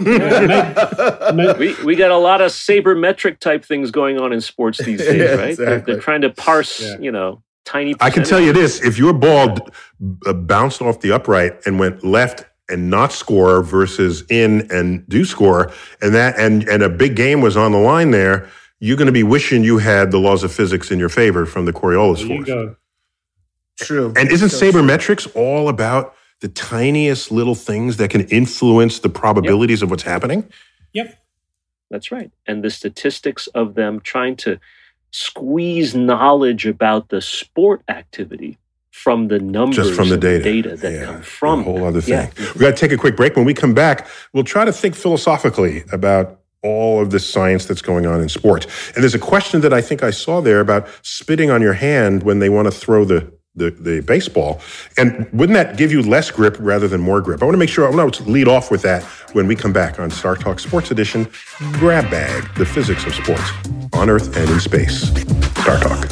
we we got a lot of sabermetric type things going on in sports these days, Yeah, right? They're, exactly. they're trying to parse, you know, tiny. I can tell you percentages. this: if your ball d- uh, bounced off the upright and went left and not score versus in and do score, and that and and a big game was on the line there, you're going to be wishing you had the laws of physics in your favor from the Coriolis There you force. go. True. And isn't So- sabermetrics all about the tiniest little things that can influence the probabilities of what's happening? Yep. That's right. And the statistics of them trying to squeeze knowledge about the sport activity from the numbers Just from the and data. data that Yeah, come from a whole them. other thing. Yeah. We've got to take a quick break. When we come back, we'll try to think philosophically about all of the science that's going on in sports. And there's a question that I think I saw there about spitting on your hand when they want to throw the, the, the baseball. And wouldn't that give you less grip rather than more grip? I want to make sure, I want to lead off with that when we come back on Star Talk Sports Edition, Grab Bag, the physics of sports on Earth and in space. Star Talk.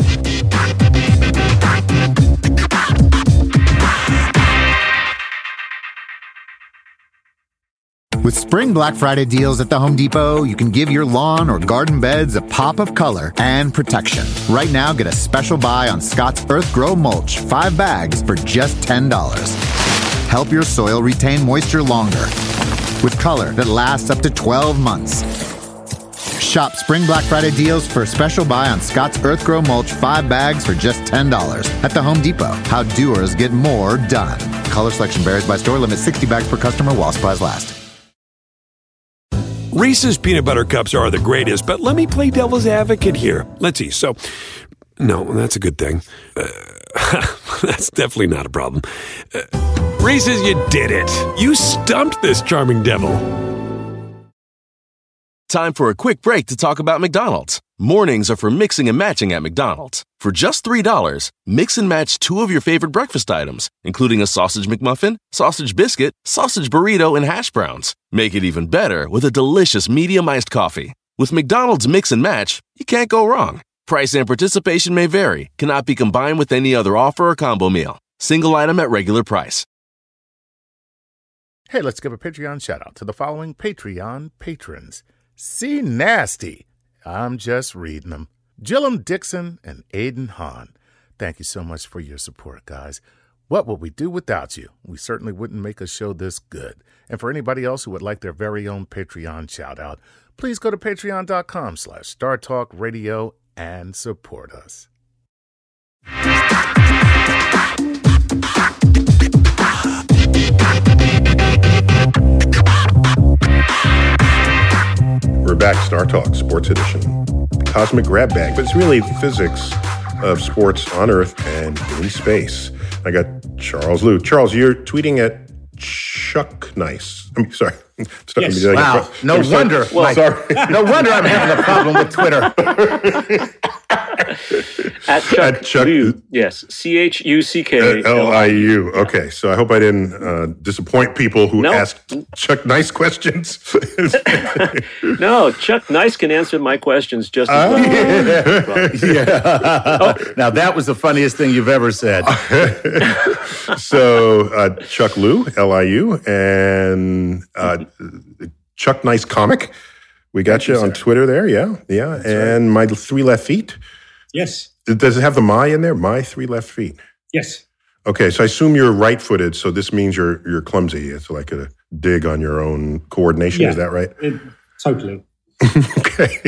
With Spring Black Friday deals at the Home Depot, you can give your lawn or garden beds a pop of color and protection. Right now, get a special buy on Scott's Earth Grow Mulch, five bags for just ten dollars. Help your soil retain moisture longer with color that lasts up to twelve months. Shop Spring Black Friday deals for a special buy on Scott's Earth Grow Mulch, five bags for just ten dollars at the Home Depot. How doers get more done. Color selection varies by store. Limit sixty bags per customer while supplies last. Reese's peanut butter cups are the greatest, but let me play devil's advocate here. Let's see. So, no, that's a good thing. Uh, that's definitely not a problem. Uh, Reese's, you did it. You stumped this charming devil. Time for a quick break to talk about McDonald's. Mornings are for mixing and matching at McDonald's. For just three dollars, mix and match two of your favorite breakfast items, including a sausage McMuffin, sausage biscuit, sausage burrito, and hash browns. Make it even better with a delicious medium iced coffee. With McDonald's Mix and Match, you can't go wrong. Price and participation may vary, cannot be combined with any other offer or combo meal. Single item at regular price. Hey, let's give a Patreon shout out to the following Patreon patrons. C Nasty. I'm just reading them. Gillum Dixon and Aiden Hahn. Thank you so much for your support, guys. What would we do without you? We certainly wouldn't make a show this good. And for anybody else who would like their very own Patreon shout out, please go to patreon.com slash Star Talk Radio and support us. We're back, Star Talk Sports Edition. Cosmic Grab Bag, but it's really physics of sports on Earth and in space. I got Charles Liu. Charles, you're tweeting at Chuck Nice. I'm sorry. Yes. Wow. No I'm wonder. Sorry. Well, sorry. No wonder I'm having a problem with Twitter. At Chuck, At Chuck Liu. Yes. C H U C K. L I U. Okay. So I hope I didn't uh, disappoint people who nope. asked Chuck Nice questions. No, Chuck Nice can answer my questions just as well. Uh, yeah. yeah. Oh. Now, that was the funniest thing you've ever said. So uh, Chuck Liu, L I U, and uh, Chuck Nice Comic. We got Thank you, you on Twitter there. Yeah. Yeah. That's and right. My Three Left Feet. Yes. Does it have the my in there? My Three Left Feet. Yes. Okay, so I assume you're right-footed, so this means you're you're clumsy. It's like a dig on your own coordination. Yeah, is that right? It, totally. Okay.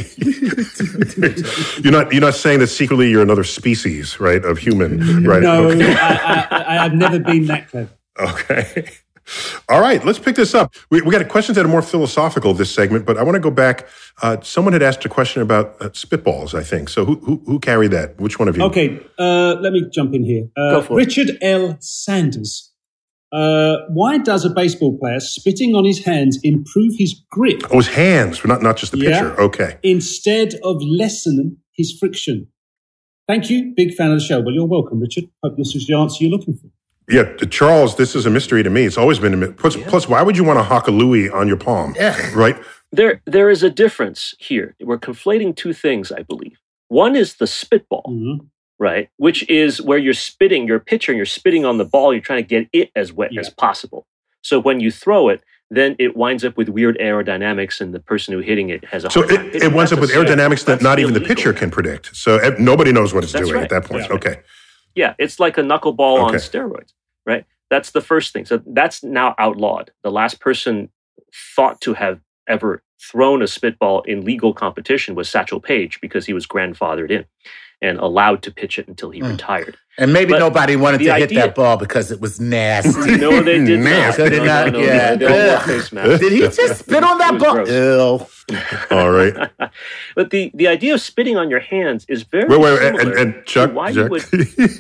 you're not you're not saying that secretly you're another species, right, of human, right? No, okay. I, I, I've never been that clever. Okay. All right, let's pick this up. We, we got questions that are more philosophical this segment, but I want to go back. Uh, someone had asked a question about uh, spitballs, I think. So who, who who carried that? Which one of you? Okay, uh, let me jump in here. Uh, go for Richard it. L. Sanders. Uh, why does a baseball player spitting on his hands improve his grip? Oh, his hands, not not just the yeah, pitcher. Okay. Instead of lessen his friction. Thank you. Big fan of the show. Well, you're welcome, Richard. Hope this is the answer you're looking for. Yeah, Charles, this is a mystery to me. It's always been a mystery. Plus, yeah. plus, why would you want to hock a Louis on your palm? Yeah. Right? There, there is a difference here. We're conflating two things, I believe. One is the spitball, mm-hmm. right? Which is where you're spitting, you're pitching, you're spitting on the ball, you're trying to get it as wet yeah. as possible. So when you throw it, then it winds up with weird aerodynamics, and the person who hitting it has a so hard it, time hitting. it winds up with aerodynamics that not even the illegal. pitcher can predict. So nobody knows what it's That's doing right. at that point. Yeah. Okay. Yeah, it's like a knuckleball okay. on steroids, right? That's the first thing. So that's now outlawed. The last person thought to have ever thrown a spitball in legal competition was Satchel Paige, because he was grandfathered in and allowed to pitch it until he mm. retired. And maybe but nobody wanted to idea, hit that ball because it was nasty. No, they did not. So did not. No, no, yeah. no, no, did he just spit on that ball? Ew. All right. But the, the idea of spitting on your hands is very wait, wait, similar and, and Chuck, to why Chuck. you would...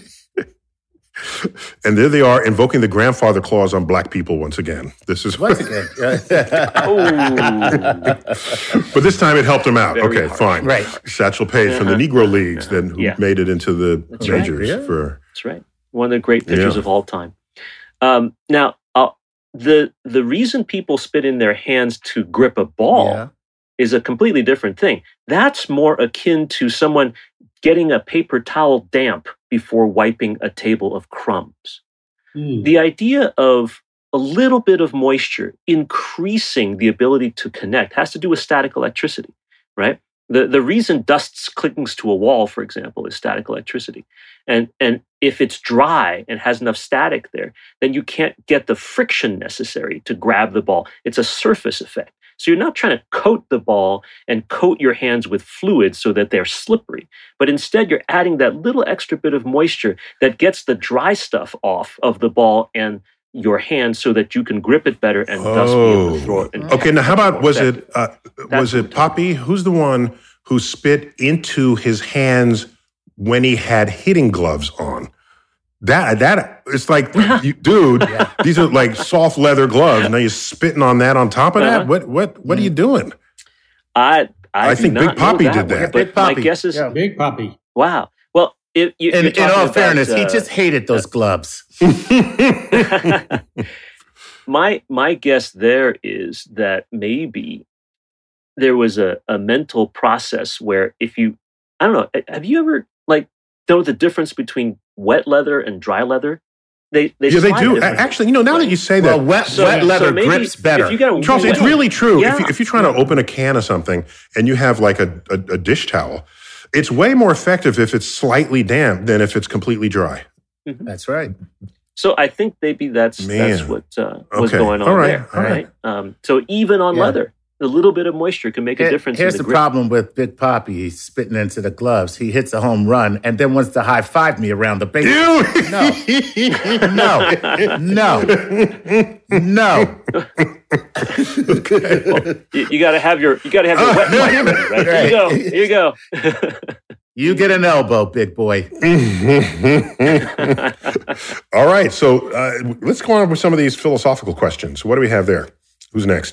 And there they are invoking the grandfather clause on black people once again. This is once again. But this time it helped them out. Very okay, hard. fine. Right. Satchel Paige uh-huh. from the Negro Leagues, then who yeah. made it into the That's majors right. for That's right. one of the great pitchers Yeah. of all time. Um, now, uh, the the reason people spit in their hands to grip a ball Yeah. is a completely different thing. That's more akin to someone getting a paper towel damp before wiping a table of crumbs. Mm. The idea of a little bit of moisture increasing the ability to connect has to do with static electricity, right? The the reason dust clings to a wall, for example, is static electricity. And, and if it's dry and has enough static there, then you can't get the friction necessary to grab the ball. It's a surface effect. So you're not trying to coat the ball and coat your hands with fluid so that they're slippery, but instead you're adding that little extra bit of moisture that gets the dry stuff off of the ball and your hand so that you can grip it better and thus be able to throw it. And Okay, now how about, was it, uh, was That's it Poppy? Who's the one who spit into his hands when he had hitting gloves on? That, that, it's like, you, dude, these are like soft leather gloves. Now you're spitting on that on top of that? Uh-huh. What, what, what are you doing? I I, I do think not Big Papi know did that. one, but Big my Papi, guess is, yeah. Big puppy. wow. Well, if you, In, you're in all talking about, fairness, he uh, just hated those gloves. my my guess there is that maybe there was a, a mental process where if you, I don't know, have you ever like know the difference between wet leather and dry leather? They they Yeah, they slide do. A- differently. Actually, you know, now that you say that, Well, wet, So- wet so leather maybe grips better. If you got a Charles, wet- it's really true. Yeah. If, you, if you're trying to open a can of something and you have like a, a, a dish towel, it's way more effective if it's slightly damp than if it's completely dry. That's right. So I think maybe that's that's Man. what uh, was Okay. going on All right. there, All right. right? Um, so even on Yeah. leather, a little bit of moisture can make a Here- difference. Here's in the the grip. problem with Big Papi. He's spitting into the gloves. He hits a home run and then wants to high five me around the base. No, no, no, no. You, you got to have your you got to have your wet wipe ready, right? Here you go. Here you go. You get an elbow, big boy. All right. So uh, let's go on with some of these philosophical questions. What do we have there? Who's next?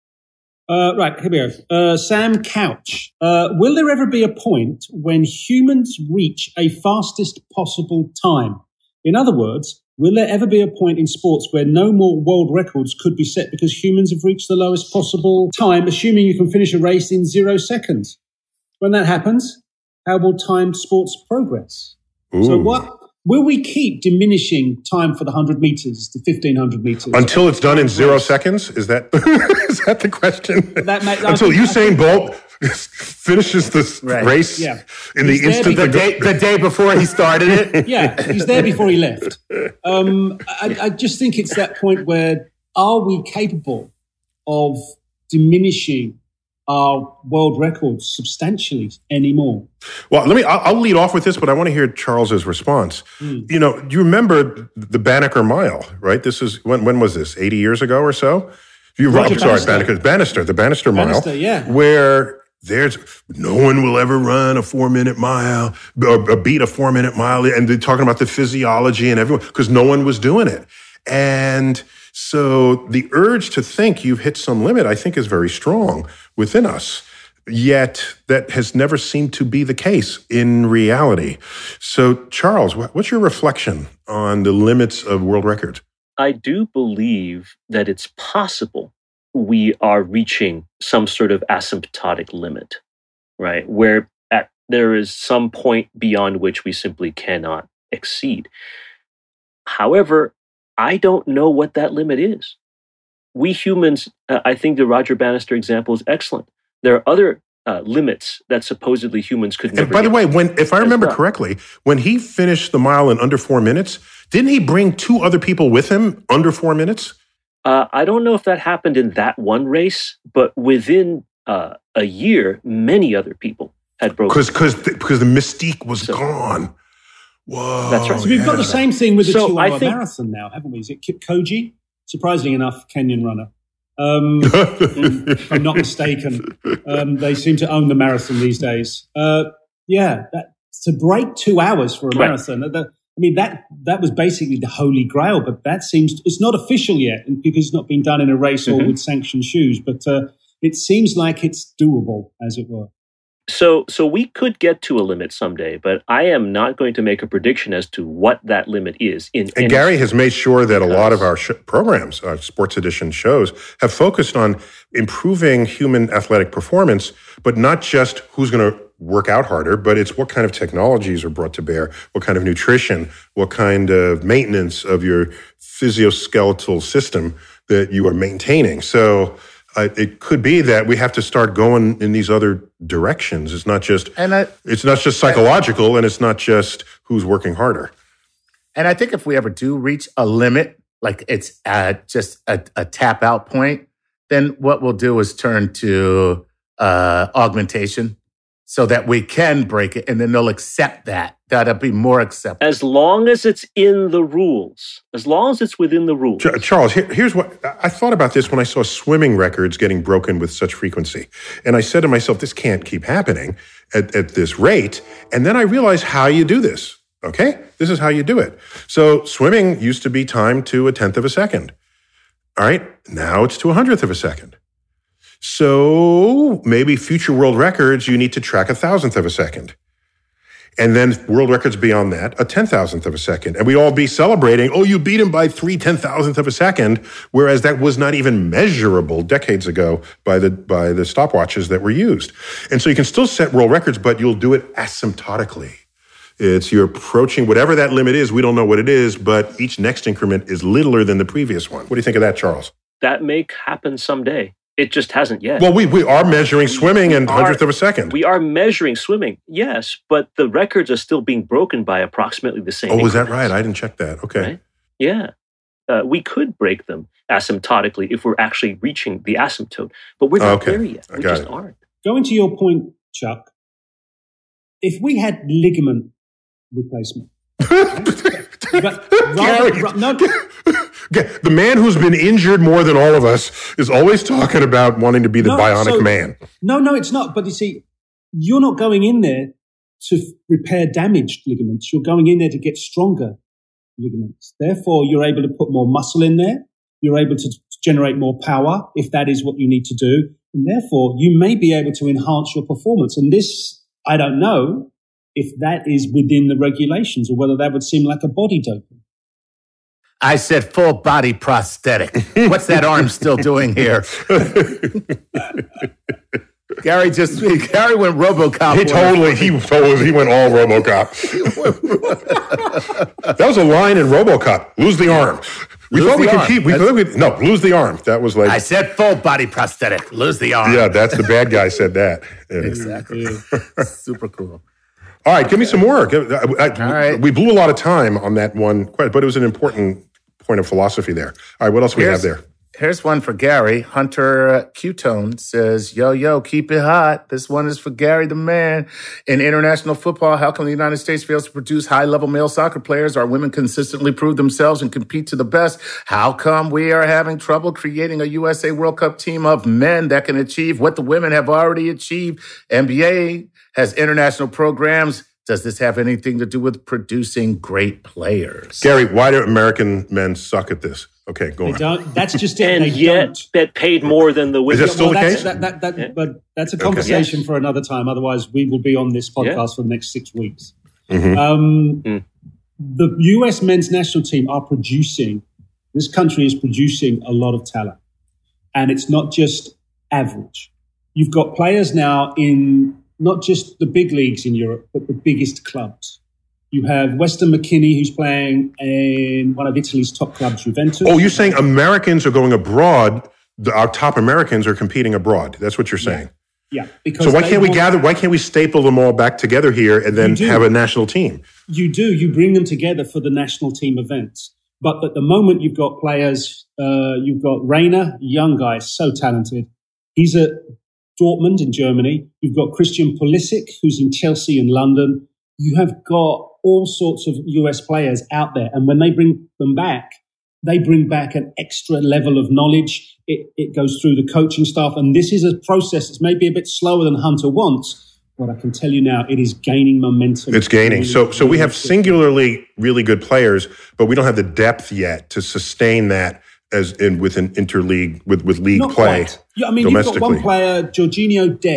Uh, right, here we go. Uh, Sam Couch. Uh, will there ever be a point when humans reach a fastest possible time? In other words, will there ever be a point in sports where no more world records could be set because humans have reached the lowest possible time, assuming you can finish a race in zero seconds? When that happens, how will timed sports progress? Ooh. So what will we keep diminishing time for the one hundred meters to fifteen hundred meters? Until it's done in zero seconds? Is that is that the question? That may- I Until think- Usain Bolt finishes this Right. race Yeah. in the He's there instant The the day, the day before he started it. Yeah, he's there before he left. Um, I, I just think it's that point where are we capable of diminishing our world records substantially anymore? Well, let me. I'll, I'll lead off with this, but I want to hear Charles's response. Mm. You know, you remember the Banneker Mile, right? This is when. When was this? Eighty years ago or so? You, Roger I'm sorry, Bannister. Banneker, Bannister, the Bannister Mile, Bannister, yeah. where there's no one will ever run a four minute mile or, or beat a four minute mile, and they're talking about the physiology and everyone because no one was doing it, and so the urge to think you've hit some limit, I think, is very strong within us. Yet that has never seemed to be the case in reality. So, Charles, wh- what's your reflection on the limits of world records? I do believe that it's possible we are reaching some sort of asymptotic limit, right? Where at, there is some point beyond which we simply cannot exceed. However, I don't know what that limit is. We humans, uh, I think the Roger Bannister example is excellent. There are other uh, limits that supposedly humans could never And by the get. way, when if I remember well. correctly, when he finished the mile in under four minutes, didn't he bring two other people with him under four minutes? Uh, I don't know if that happened in that one race, but within uh, a year, many other people had broken. Because because because the mystique was So- gone. Whoa, That's right. So we've got the same thing with the So I two-hour think- marathon now, haven't we? Is it Kip Koji? Surprisingly enough, Kenyan runner. Um, if I'm not mistaken, um, they seem to own the marathon these days. Uh, yeah, that, to break two hours for a Right. marathon. That, I mean, that that was basically the holy grail, but that seems it's not official yet, and because it's not been done in a race or Mhm. with sanctioned shoes. But uh, it seems like it's doable, as it were. So, so we could get to a limit someday, but I am not going to make a prediction as to what that limit is. In and Gary has made sure that a lot of our sh- programs, our Sports Edition shows, have focused on improving human athletic performance, but not just who's going to work out harder, but it's what kind of technologies are brought to bear, what kind of nutrition, what kind of maintenance of your physioskeletal system that you are maintaining. So uh, it could be that we have to start going in these other directions. It's not just and I, it's not just psychological, and it's not just who's working harder. And I think if we ever do reach a limit, like it's at just a, a tap out point, then what we'll do is turn to uh, augmentation so that we can break it, and then they'll accept that. That'll be more acceptable. As long as it's in the rules. As long as it's within the rules. Ch- Charles, here, here's what, I thought about this when I saw swimming records getting broken with such frequency. And I said to myself, this can't keep happening at, at this rate. And then I realized how you do this, okay? This is how you do it. So swimming used to be timed to a tenth of a second. All right, now it's to a hundredth of a second. So maybe future world records, you need to track a thousandth of a second. And then world records beyond that, a ten thousandth of a second. And we all be celebrating, oh, you beat him by three ten thousandth of a second, whereas that was not even measurable decades ago by the by the stopwatches that were used. And so you can still set world records, but you'll do it asymptotically. It's you're approaching whatever that limit is. We don't know what it is, but each next increment is littler than the previous one. What do you think of that, Charles? That may happen someday. It just hasn't yet. Well, we, we are measuring swimming in hundredth of a second. We are measuring swimming, yes, but the records are still being broken by approximately the same. Oh, is that right? I didn't check that. Okay. Right? Yeah. Uh, we could break them asymptotically if we're actually reaching the asymptote, but we're not okay. there yet. We just it. aren't. Going to your point, Chuck, if we had ligament replacement, but rather, Gary, no, the man who's been injured more than all of us is always talking about wanting to be the no, bionic so, man. No, no, it's not. But you see, you're not going in there to repair damaged ligaments. You're going in there to get stronger ligaments. Therefore, you're able to put more muscle in there. You're able to generate more power if that is what you need to do. And therefore, you may be able to enhance your performance. And this, I don't know if that is within the regulations or whether that would seem like a body doping. I said full body prosthetic. What's that arm still doing here? Gary just Gary went RoboCop. He totally he totally he went all RoboCop. That was a line in RoboCop. Lose the arm. We lose thought we could arm. keep. We thought we no lose the arm. That was like I said full body prosthetic. Lose the arm. Yeah, that's the bad guy said that. Yeah. Exactly. Super cool. All right, give me some more. I, I, All right. We blew a lot of time on that one, but it was an important point of philosophy there. All right, what else we Here's, have there? Here's one for Gary. Hunter Q-Tone says, yo, yo, keep it hot. This one is for Gary the man. In international football, how come the United States fails to produce high-level male soccer players? Our women consistently prove themselves and compete to the best. How come we are having trouble creating a U S A World Cup team of men that can achieve what the women have already achieved? N B A has international programs. Does this have anything to do with producing great players? Gary, why do American men suck at this? Okay, go They on. don't. That's just it. And they yet, don't. that paid more than the women. Is that still well, the that's, case? That, that, that, Yeah. But that's a conversation Yes. for another time. Otherwise, we will be on this podcast Yeah. for the next six weeks. Mhm. Um, Mm. The U S men's national team are producing, this country is producing a lot of talent. And it's not just average. You've got players now in not just the big leagues in Europe, but the biggest clubs. You have Weston McKennie, who's playing in one of Italy's top clubs, Juventus. Oh, you're saying Americans are going abroad? The, our top Americans are competing abroad. That's what you're saying. Yeah. Because So why they can't we want- gather? Why can't we staple them all back together here and then You do. have a national team? You do. You bring them together for the national team events. But at the moment, you've got players. Uh, you've got Reina, young guy, so talented. He's at Dortmund in Germany. You've got Christian Pulisic, who's in Chelsea in London. You have got all sorts of U S players out there. And when they bring them back, they bring back an extra level of knowledge. It, it goes through the coaching staff. And this is a process that's maybe a bit slower than Hunter wants. But I can tell you now, it is gaining momentum. It's gaining. So, so we have singularly really good players, but we don't have the depth yet to sustain that as in with an interleague with with league Not play. quite. Yeah, I mean, you've got one domestically. player, Jorginho Dest,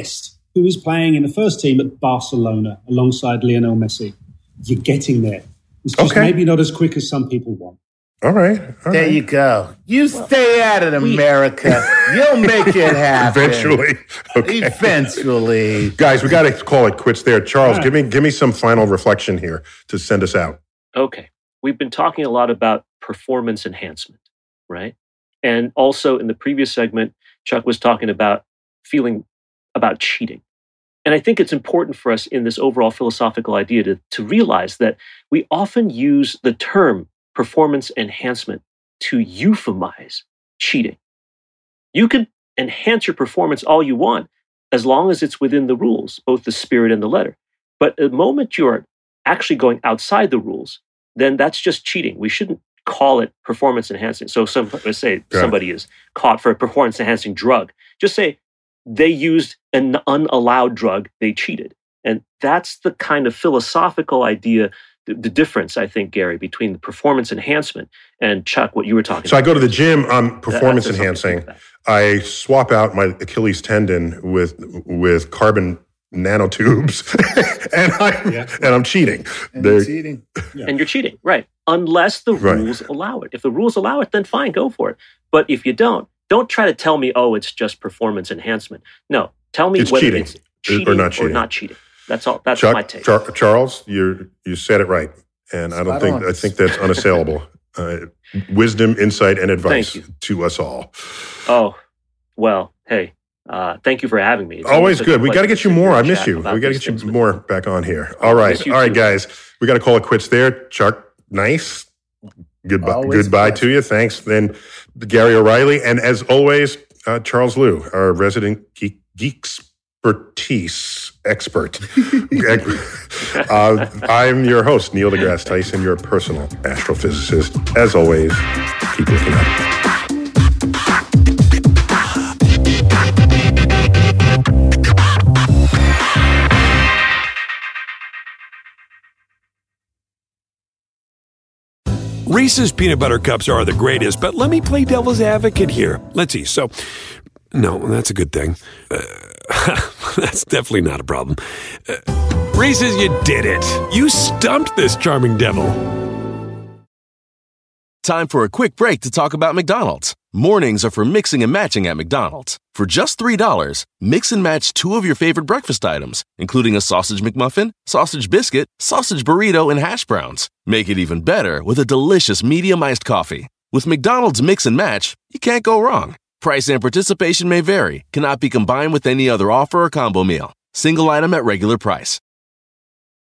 who is playing in the first team at Barcelona alongside Lionel Messi. You're getting there. It's just okay. maybe not as quick as some people want. All right. All there right. you go. You stay at it, America. You'll make it happen. Eventually. Okay. Eventually. Guys, we got to call it quits there. Charles, right. give me give me some final reflection here to send us out. Okay. We've been talking a lot about performance enhancement, right? And also in the previous segment, Chuck was talking about feeling about cheating. And I think it's important for us in this overall philosophical idea to, to realize that we often use the term performance enhancement to euphemize cheating. You can enhance your performance all you want as long as it's within the rules, both the spirit and the letter. But the moment you're actually going outside the rules, then that's just cheating. We shouldn't call it performance enhancing. So some, let's say yeah. somebody is caught for a performance enhancing drug. Just say they used an unallowed drug, they cheated. And that's the kind of philosophical idea, the, the difference, I think, Gary, between the performance enhancement and, Chuck, what you were talking so about. So I go to the gym, I'm performance that, enhancing. I swap out my Achilles tendon with with carbon nanotubes, and I'm yeah. and I'm cheating. And you're cheating. Yeah. And you're cheating, right? Unless the right. rules allow it. If the rules allow it, then fine, go for it. But if you don't, don't try to tell me, oh, it's just performance enhancement. No, tell me it's whether cheating. it's cheating or not cheating. Or not cheating. That's all. That's Chuck, my take. Char- Charles, you you said it right, and I don't Spot think on. I think that's unassailable. uh, wisdom, insight, and advice to us all. Oh, well, hey. Uh, thank you for having me. It's always good. We got to get you more. I miss you. We got to get you more me. back on here. All right. All right, too. guys. We got to call it quits there. Chuck, nice. Goodbye. Always Goodbye to you. Thanks. Then Gary O'Reilly. And as always, uh, Charles Liu, our resident geek, geekspertise expert. uh, I'm your host, Neil deGrasse Tyson, your personal astrophysicist. As always, keep looking up. Reese's peanut butter cups are the greatest, but let me play devil's advocate here. Let's see. So, no, that's a good thing. Uh, that's definitely not a problem. Uh, Reese's, you did it. You stumped this charming devil. Time for a quick break to talk about McDonald's. Mornings are for mixing and matching at McDonald's. For just three dollars, mix and match two of your favorite breakfast items, including a sausage McMuffin, sausage biscuit, sausage burrito, and hash browns. Make it even better with a delicious medium iced coffee. With McDonald's Mix and Match, you can't go wrong. Price and participation may vary, cannot be combined with any other offer or combo meal. Single item at regular price.